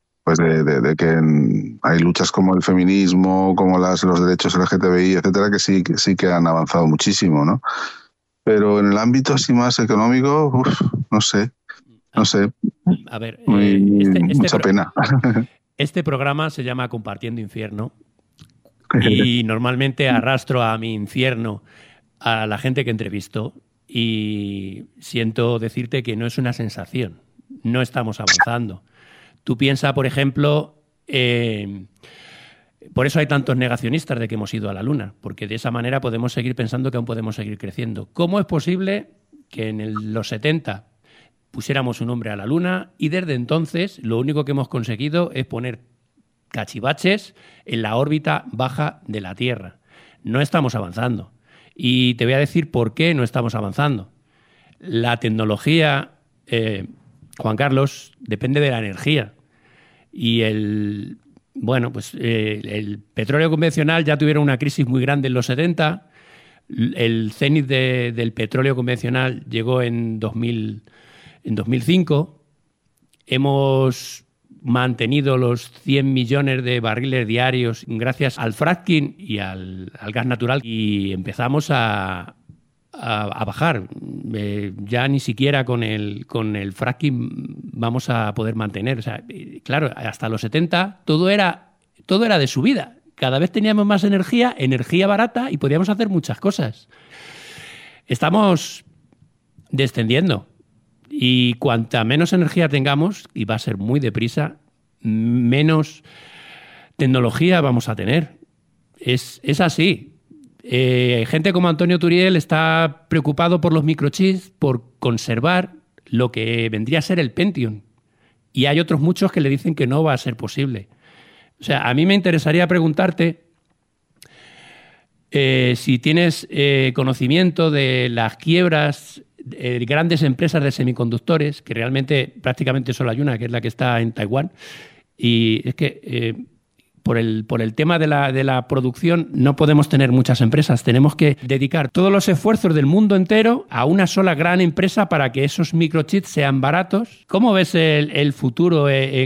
que hay luchas como el feminismo, como los derechos LGTBI, etcétera, que sí que han avanzado muchísimo, ¿no? Pero en el ámbito así más económico, no sé. A ver, mucha pena. Este programa se llama Compartiendo Infierno, y normalmente arrastro a mi infierno a la gente que entrevisto, y siento decirte que no es una sensación, no estamos avanzando. Tú piensas, por ejemplo, por eso hay tantos negacionistas de que hemos ido a la Luna, porque de esa manera podemos seguir pensando que aún podemos seguir creciendo. ¿Cómo es posible que en los 70 pusiéramos un hombre a la Luna, y desde entonces lo único que hemos conseguido es poner cachivaches en la órbita baja de la Tierra. No estamos avanzando. Y te voy a decir por qué no estamos avanzando. La tecnología, Juan Carlos, depende de la energía. Y el petróleo convencional ya tuvieron una crisis muy grande en los 70. El cenit del petróleo convencional llegó en 2005. Hemos mantenido los 100 millones de barriles diarios gracias al fracking y al gas natural, y empezamos a bajar. Ya ni siquiera con el fracking vamos a poder mantener. O sea, claro, hasta los 70 todo era de subida. Cada vez teníamos más energía barata, y podíamos hacer muchas cosas. Estamos descendiendo. Y cuanta menos energía tengamos, y va a ser muy deprisa, menos tecnología vamos a tener. Es así. Gente como Antonio Turiel está preocupado por los microchips, por conservar lo que vendría a ser el Pentium. Y hay otros muchos que le dicen que no va a ser posible. O sea, a mí me interesaría preguntarte si tienes conocimiento de las quiebras grandes empresas de semiconductores, que realmente prácticamente solo hay una, que es la que está en Taiwán, y es que por el tema de la producción no podemos tener muchas empresas, tenemos que dedicar todos los esfuerzos del mundo entero a una sola gran empresa para que esos microchips sean baratos. ¿Cómo ves el futuro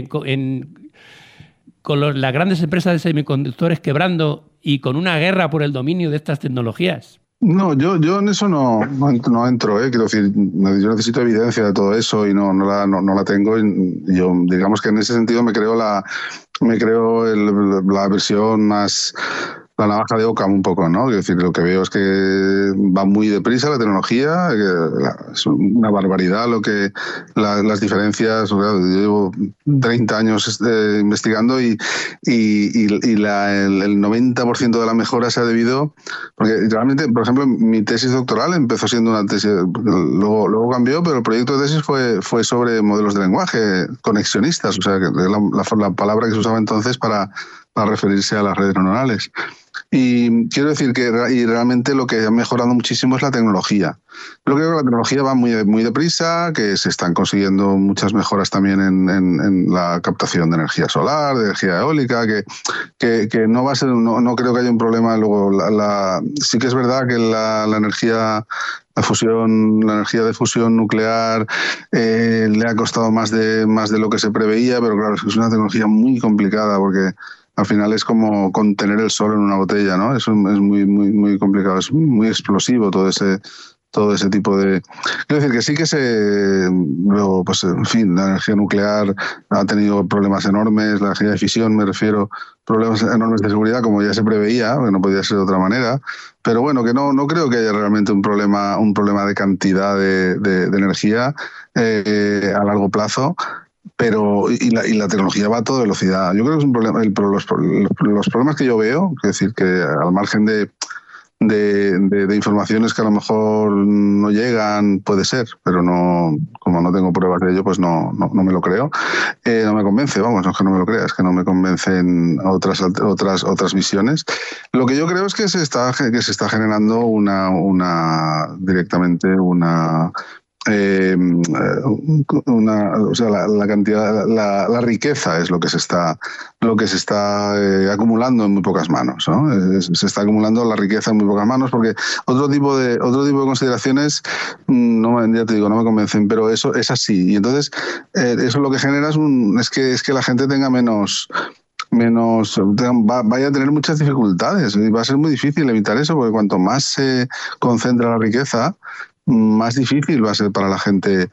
con las grandes empresas de semiconductores quebrando y con una guerra por el dominio de estas tecnologías? No, yo en eso no entro, quiero decir, yo necesito evidencia de todo eso y no la tengo. Y yo, digamos que en ese sentido me creo la versión más, la navaja de Occam un poco, ¿no? Es decir, lo que veo es que va muy deprisa la tecnología, es una barbaridad las diferencias. Yo llevo 30 años investigando y el 90% de la mejora se ha debido, porque realmente, por ejemplo, mi tesis doctoral empezó siendo una tesis, luego cambió, pero el proyecto de tesis fue sobre modelos de lenguaje conexionistas, o sea, que la palabra que se usaba entonces para referirse a las redes neuronales. Y quiero decir que realmente lo que ha mejorado muchísimo es la tecnología. Yo creo que la tecnología va muy, muy deprisa, que se están consiguiendo muchas mejoras también en la captación de energía solar, de energía eólica, que no va a ser, no creo que haya un problema. Luego, sí que es verdad que la energía de fusión nuclear le ha costado más de lo que se preveía, pero claro, es una tecnología muy complicada porque al final es como contener el sol en una botella, ¿no? Eso es muy, muy, muy complicado, es muy explosivo todo ese tipo de... Quiero decir que sí que luego, pues, en fin, la energía nuclear ha tenido problemas enormes, la energía de fisión, me refiero, problemas enormes de seguridad, como ya se preveía, que no podía ser de otra manera, pero bueno, que no creo que haya realmente un problema de cantidad de energía a largo plazo. Pero la tecnología va a toda velocidad. Yo creo que es un problema. Los problemas que yo veo, es decir, que al margen de informaciones que a lo mejor no llegan, puede ser, pero como no tengo pruebas de ello, pues no me lo creo. No me convence, vamos, no es que no me lo crea, es que no me convencen otras visiones. Lo que yo creo es que se está generando la cantidad, la riqueza es lo que se está acumulando en muy pocas manos, ¿no? Se está acumulando la riqueza en muy pocas manos, porque otro tipo de consideraciones ya te digo, no me convencen, pero eso es así. Y entonces eso lo que genera es que la gente tenga vaya a tener muchas dificultades, y va a ser muy difícil evitar eso, porque cuanto más se concentra la riqueza, más difícil va a ser para la gente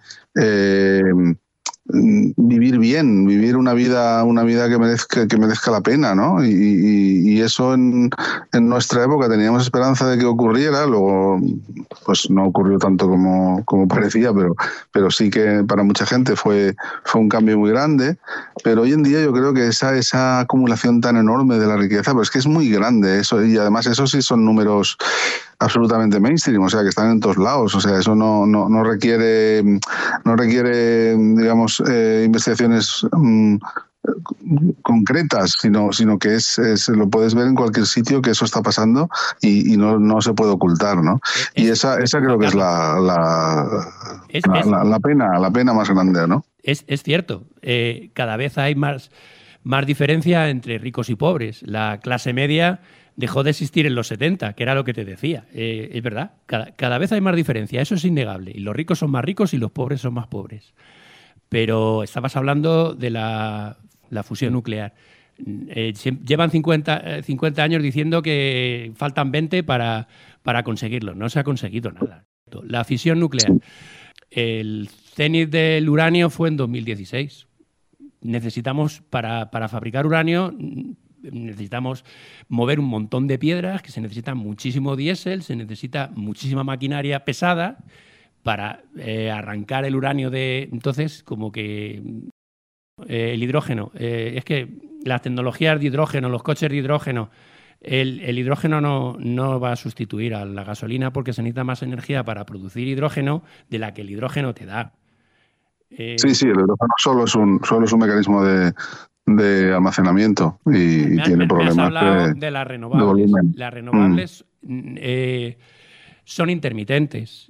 vivir bien, vivir una vida que merezca la pena, ¿no? Y eso en nuestra época teníamos esperanza de que ocurriera, luego pues no ocurrió tanto como parecía, pero sí que para mucha gente fue un cambio muy grande. Pero hoy en día yo creo que esa acumulación tan enorme de la riqueza, pues es que es muy grande eso, y además eso sí son números absolutamente mainstream, o sea, que están en todos lados. O sea, eso no requiere, digamos, investigaciones concretas, sino que lo puedes ver en cualquier sitio, que eso está pasando y no se puede ocultar, ¿no? Y esa creo que es la pena más grande, ¿no? Es cierto. Cada vez hay más diferencia entre ricos y pobres. La clase media dejó de existir en los 70, que era lo que te decía. Es verdad, cada vez hay más diferencia, eso es innegable. Y los ricos son más ricos y los pobres son más pobres. Pero estabas hablando de la fusión nuclear. Llevan 50 años diciendo que faltan 20 para conseguirlo. No se ha conseguido nada. La fisión nuclear. El cenit del uranio fue en 2016. Necesitamos, para fabricar uranio, necesitamos mover un montón de piedras, que se necesita muchísimo diésel, se necesita muchísima maquinaria pesada para arrancar el uranio de... Entonces, como que el hidrógeno, es que las tecnologías de hidrógeno, los coches de hidrógeno, el hidrógeno no va a sustituir a la gasolina, porque se necesita más energía para producir hidrógeno de la que el hidrógeno te da. Sí, el hidrógeno solo es un mecanismo de almacenamiento y tiene problemas. Me has hablado de las renovables. Las renovables son intermitentes.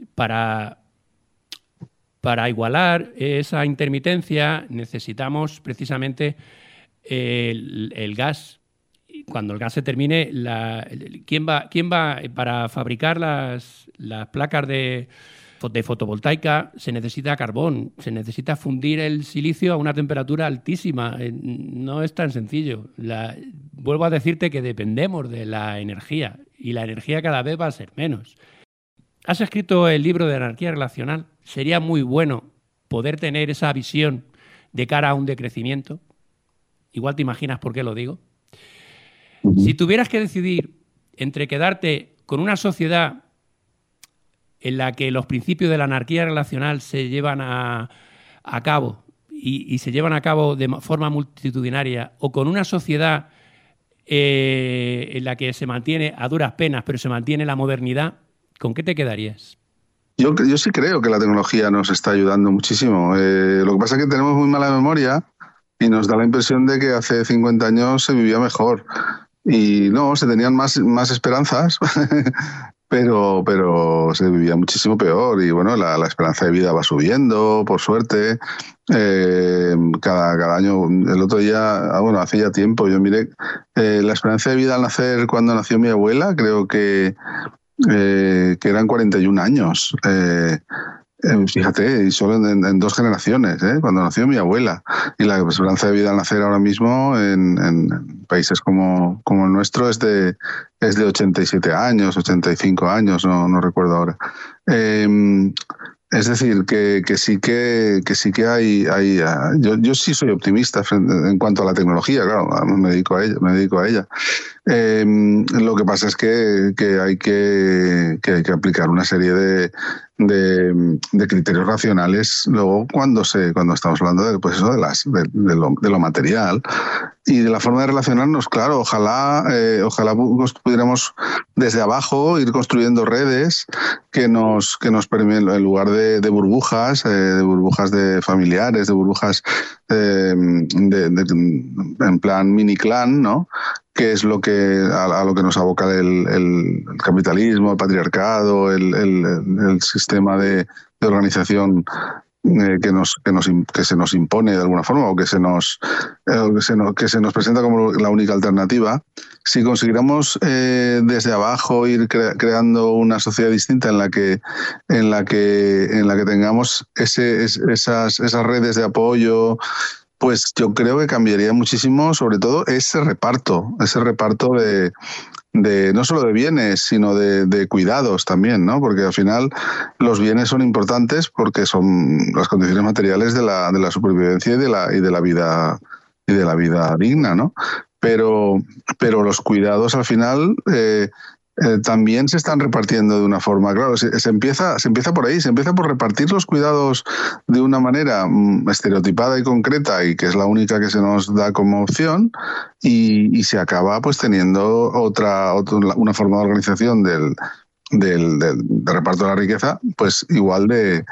Para igualar esa intermitencia necesitamos precisamente el gas. Cuando el gas se termine, ¿quién va para fabricar las placas de fotovoltaica? Se necesita carbón, se necesita fundir el silicio a una temperatura altísima. No es tan sencillo. Vuelvo a decirte que dependemos de la energía y la energía cada vez va a ser menos. Has escrito el libro de anarquía relacional. Sería muy bueno poder tener esa visión de cara a un decrecimiento. Igual te imaginas por qué lo digo. Si tuvieras que decidir entre quedarte con una sociedad en la que los principios de la anarquía relacional se llevan a cabo y se llevan a cabo de forma multitudinaria, o con una sociedad en la que se mantiene a duras penas, pero se mantiene la modernidad, ¿con qué te quedarías? Yo sí creo que la tecnología nos está ayudando muchísimo. Lo que pasa es que tenemos muy mala memoria y nos da la impresión de que hace 50 años se vivía mejor. Y no, se tenían más esperanzas, pero se vivía muchísimo peor. Y bueno, la esperanza de vida va subiendo, por suerte. Cada año, el otro día, hace ya tiempo, yo miré la esperanza de vida al nacer, cuando nació mi abuela, creo que eran 41 años. Fíjate, y solo en 2 generaciones, cuando nació mi abuela. Y la esperanza de vida al nacer ahora mismo en países como el nuestro es de 87 años, 85 años, no recuerdo ahora. Es decir, que sí que hay yo sí soy optimista en cuanto a la tecnología, claro, me dedico a ella. Lo que pasa es que hay que aplicar una serie de criterios racionales luego cuando estamos hablando de lo material y de la forma de relacionarnos. Claro, ojalá pudiéramos desde abajo ir construyendo redes que nos permiten, en lugar de burbujas de familiares, de burbujas en plan mini clan, ¿no? Que es a lo que nos aboca el capitalismo, el patriarcado, el sistema de organización que se nos impone de alguna forma, o que se nos presenta como la única alternativa. Si consiguiéramos desde abajo ir creando una sociedad distinta en la que tengamos esas redes de apoyo, pues yo creo que cambiaría muchísimo, sobre todo ese reparto de no solo de bienes, sino de cuidados también, ¿no? Porque al final los bienes son importantes porque son las condiciones materiales de la supervivencia y de la vida digna, ¿no? Pero los cuidados al final también se están repartiendo de una forma, claro, se empieza por ahí, se empieza por repartir los cuidados de una manera estereotipada y concreta, y que es la única que se nos da como opción, y se acaba pues teniendo una forma de organización de reparto de la riqueza, pues igual de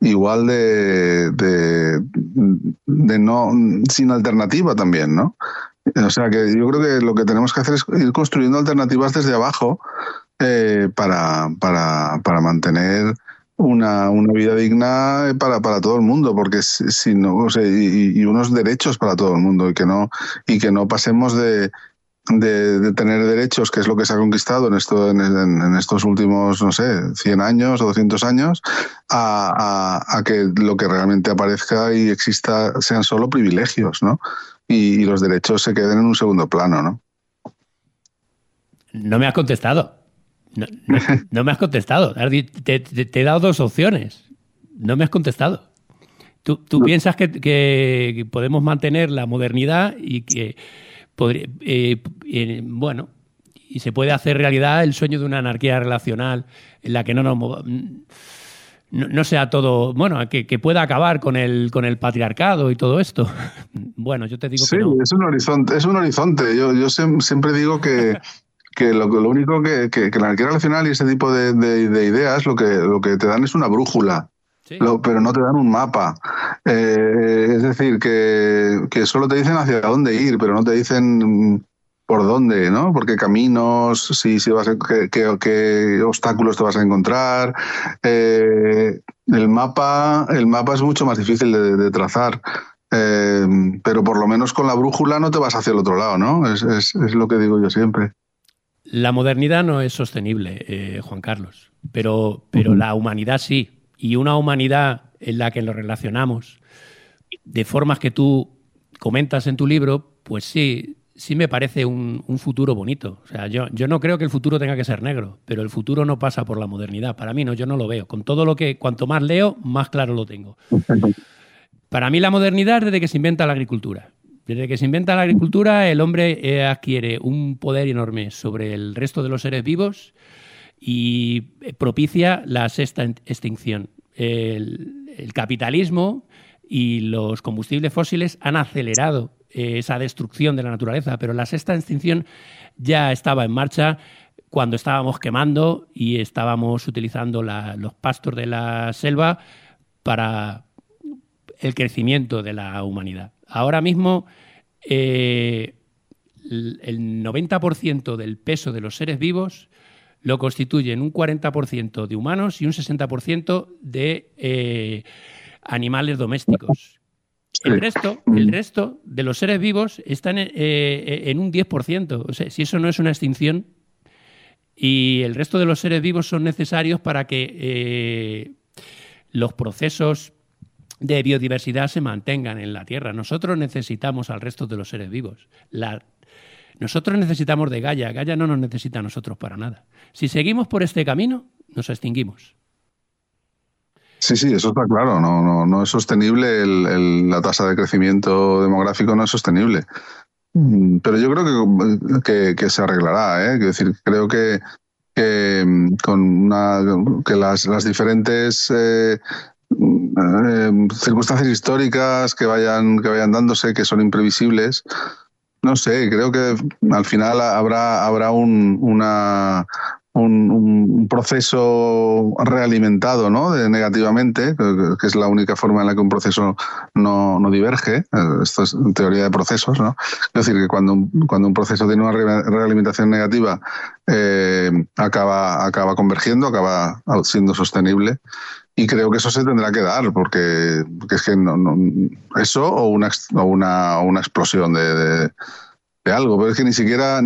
no, sin alternativa también, ¿no? O sea que yo creo que lo que tenemos que hacer es ir construyendo alternativas desde abajo para mantener una vida digna para todo el mundo, porque si no, o sea, y unos derechos para todo el mundo, y que no pasemos de tener derechos, que es lo que se ha conquistado en estos últimos, no sé, 100 años o 200 años, a que lo que realmente aparezca y exista sean solo privilegios, ¿no? Y los derechos se queden en un segundo plano, ¿no? No me has contestado. No me has contestado. Te he dado dos opciones. No me has contestado. ¿Tú piensas que podemos mantener la modernidad y que bueno, y se puede hacer realidad el sueño de una anarquía relacional en la que no sea todo, bueno, que pueda acabar con el patriarcado y todo esto? Bueno, yo te digo que no. Sí, es un horizonte. Yo siempre digo que lo único que la anarquía relacional y ese tipo de ideas lo que te dan es una brújula. Sí. Pero no te dan un mapa. Es decir, que solo te dicen hacia dónde ir, pero no te dicen por dónde, ¿no? Por qué caminos, si vas qué obstáculos te vas a encontrar. El mapa es mucho más difícil de trazar. Pero por lo menos con la brújula no te vas hacia el otro lado, ¿no? Es lo que digo yo siempre. La modernidad no es sostenible, Juan Carlos, pero la humanidad sí. Y una humanidad en la que nos relacionamos de formas que tú comentas en tu libro, pues sí me parece un futuro bonito. O sea, yo no creo que el futuro tenga que ser negro, pero el futuro no pasa por la modernidad. Para mí no, yo no lo veo. Con todo cuanto más leo, más claro lo tengo. Para mí la modernidad es desde que se inventa la agricultura. Desde que se inventa la agricultura, el hombre adquiere un poder enorme sobre el resto de los seres vivos y propicia la sexta extinción. El capitalismo y los combustibles fósiles han acelerado esa destrucción de la naturaleza, pero la sexta extinción ya estaba en marcha cuando estábamos quemando y estábamos utilizando los pastos de la selva para el crecimiento de la humanidad. Ahora mismo el 90% del peso de los seres vivos lo constituyen un 40% de humanos y un 60% de animales domésticos. El resto de los seres vivos están en un 10%. O sea, si eso no es una extinción, y el resto de los seres vivos son necesarios para que los procesos de biodiversidad se mantengan en la Tierra. Nosotros necesitamos al resto de los seres vivos. Nosotros necesitamos de Gaia. Gaia no nos necesita a nosotros para nada. Si seguimos por este camino, nos extinguimos. Sí, eso está claro. No es sostenible. La tasa de crecimiento demográfico no es sostenible. Pero yo creo que se arreglará. Quiero decir, creo que las diferentes circunstancias históricas que vayan dándose, que son imprevisibles, no sé, creo que al final habrá un proceso realimentado, ¿no? Negativamente, que es la única forma en la que un proceso no diverge. Esto es teoría de procesos, ¿no? Es decir, que cuando un proceso tiene una realimentación negativa, acaba convergiendo, acaba siendo sostenible. Y creo que eso se tendrá que dar, porque es que eso o una explosión de algo, pero es que ni siquiera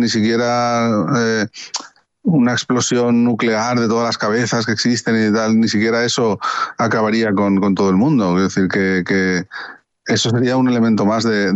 una explosión nuclear de todas las cabezas que existen y tal, ni siquiera eso acabaría con todo el mundo. Es decir, que eso sería un elemento más de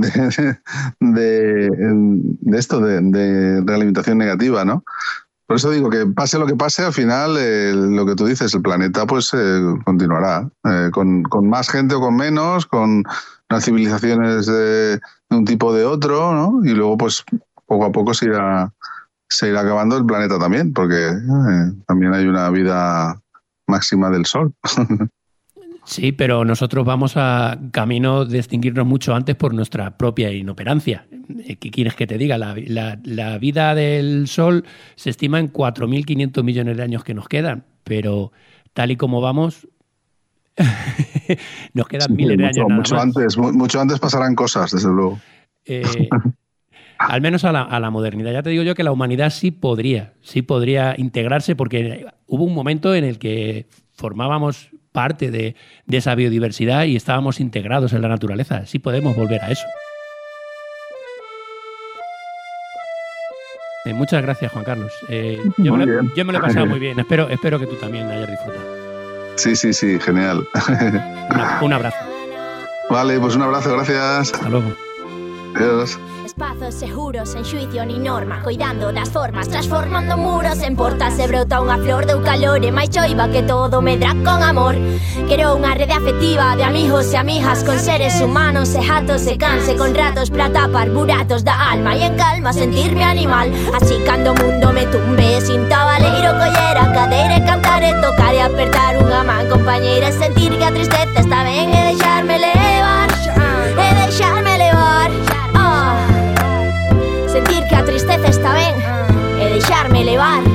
esto, de realimentación negativa, ¿no? Por eso digo que pase lo que pase, al final lo que tú dices, el planeta pues continuará con más gente o con menos, con unas civilizaciones de un tipo o de otro, ¿no? Y luego pues poco a poco se irá acabando el planeta también, porque también hay una vida máxima del Sol. Sí, pero nosotros vamos a camino de extinguirnos mucho antes por nuestra propia inoperancia. ¿Qué quieres que te diga? La vida del Sol se estima en 4.500 millones de años que nos quedan, pero tal y como vamos, nos quedan miles de años nada más. Mucho antes pasarán cosas, desde luego. Al menos a la modernidad. Ya te digo yo que la humanidad sí podría integrarse, porque hubo un momento en el que formábamos parte de esa biodiversidad y estábamos integrados en la naturaleza. Sí podemos volver a eso. Muchas gracias, Juan Carlos. Yo me lo he pasado muy bien. Espero que tú también hayas disfrutado. Sí, genial. Un abrazo. Vale, pues un abrazo, gracias. Hasta luego. Adiós. Espazos seguros, en xuicio ni norma, coidando das formas, transformando muros en portas. Se brota unha flor de calor e máis choiva que todo medra con amor. Quero unha rede afectiva de amigos e amigas, con seres humanos e jatos e canse, con ratos para tapar buratos da alma e en calma sentirme animal. Así cando o mundo me tumbe, sinta valeiro coller a cadeira e cantar e tocar e apertar unha man compañeira e sentir que a tristeza está ben e deixarme levar, e deixarme levar. Sentir que a tristeza está ben e deixarme levar.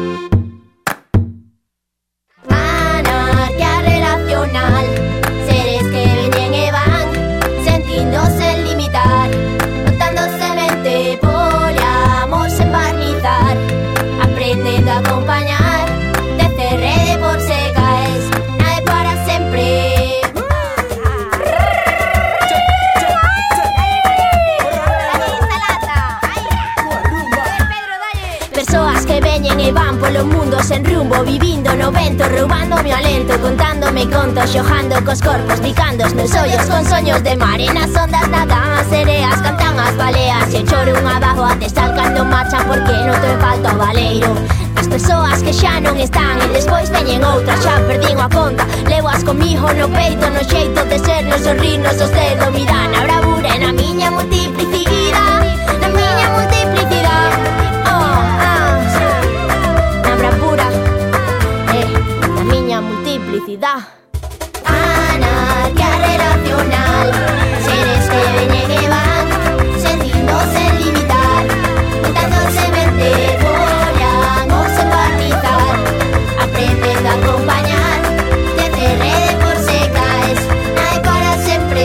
Anarquía relacional, seres que veñen e van, sentíndose en limitar, botándose mente por amor sen barnizar, aprendendo a acompañar, de cerrede por se caes, nada para sempre. Persoas que veñen e van polo mundo sen rumbo, vivindo no vento, roubando o alento, contándome contos, xogando cos corpos, picando os meus ollos con soños de mar. E nas ondas nadan as sereas, cantan as baleas, e choro un abajo a desal cando marchan porque non te falta o baleiro. As persoas que xa non están e despois veñen outras, xa perdín a conta, levoas comigo no peito, no xeito de ser, no sorrir, no sosteno, mira na bravura e na miña multiplicidade, na miña multiplicidade. Multiplicidad. Anarquía relacional, seres que veñen e van, sentíndose en limitar, botándose mente follan o sen barnizar, aprendendo a acompañar, de cerrede por se caes, nada para sempre.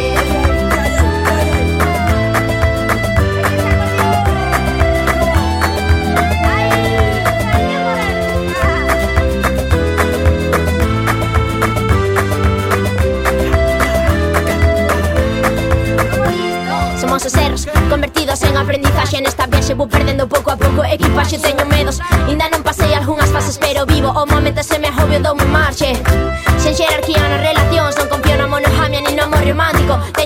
Os erros convertidos en aprendizaxe, nesta viaxe vou perdendo pouco a pouco equipaxe, teño medos, ainda non pasei algunhas fases pero vivo o momento, se me agobio doume marche, sen xerarquía nas relacións, non confío na monogamia ni no amor romántico.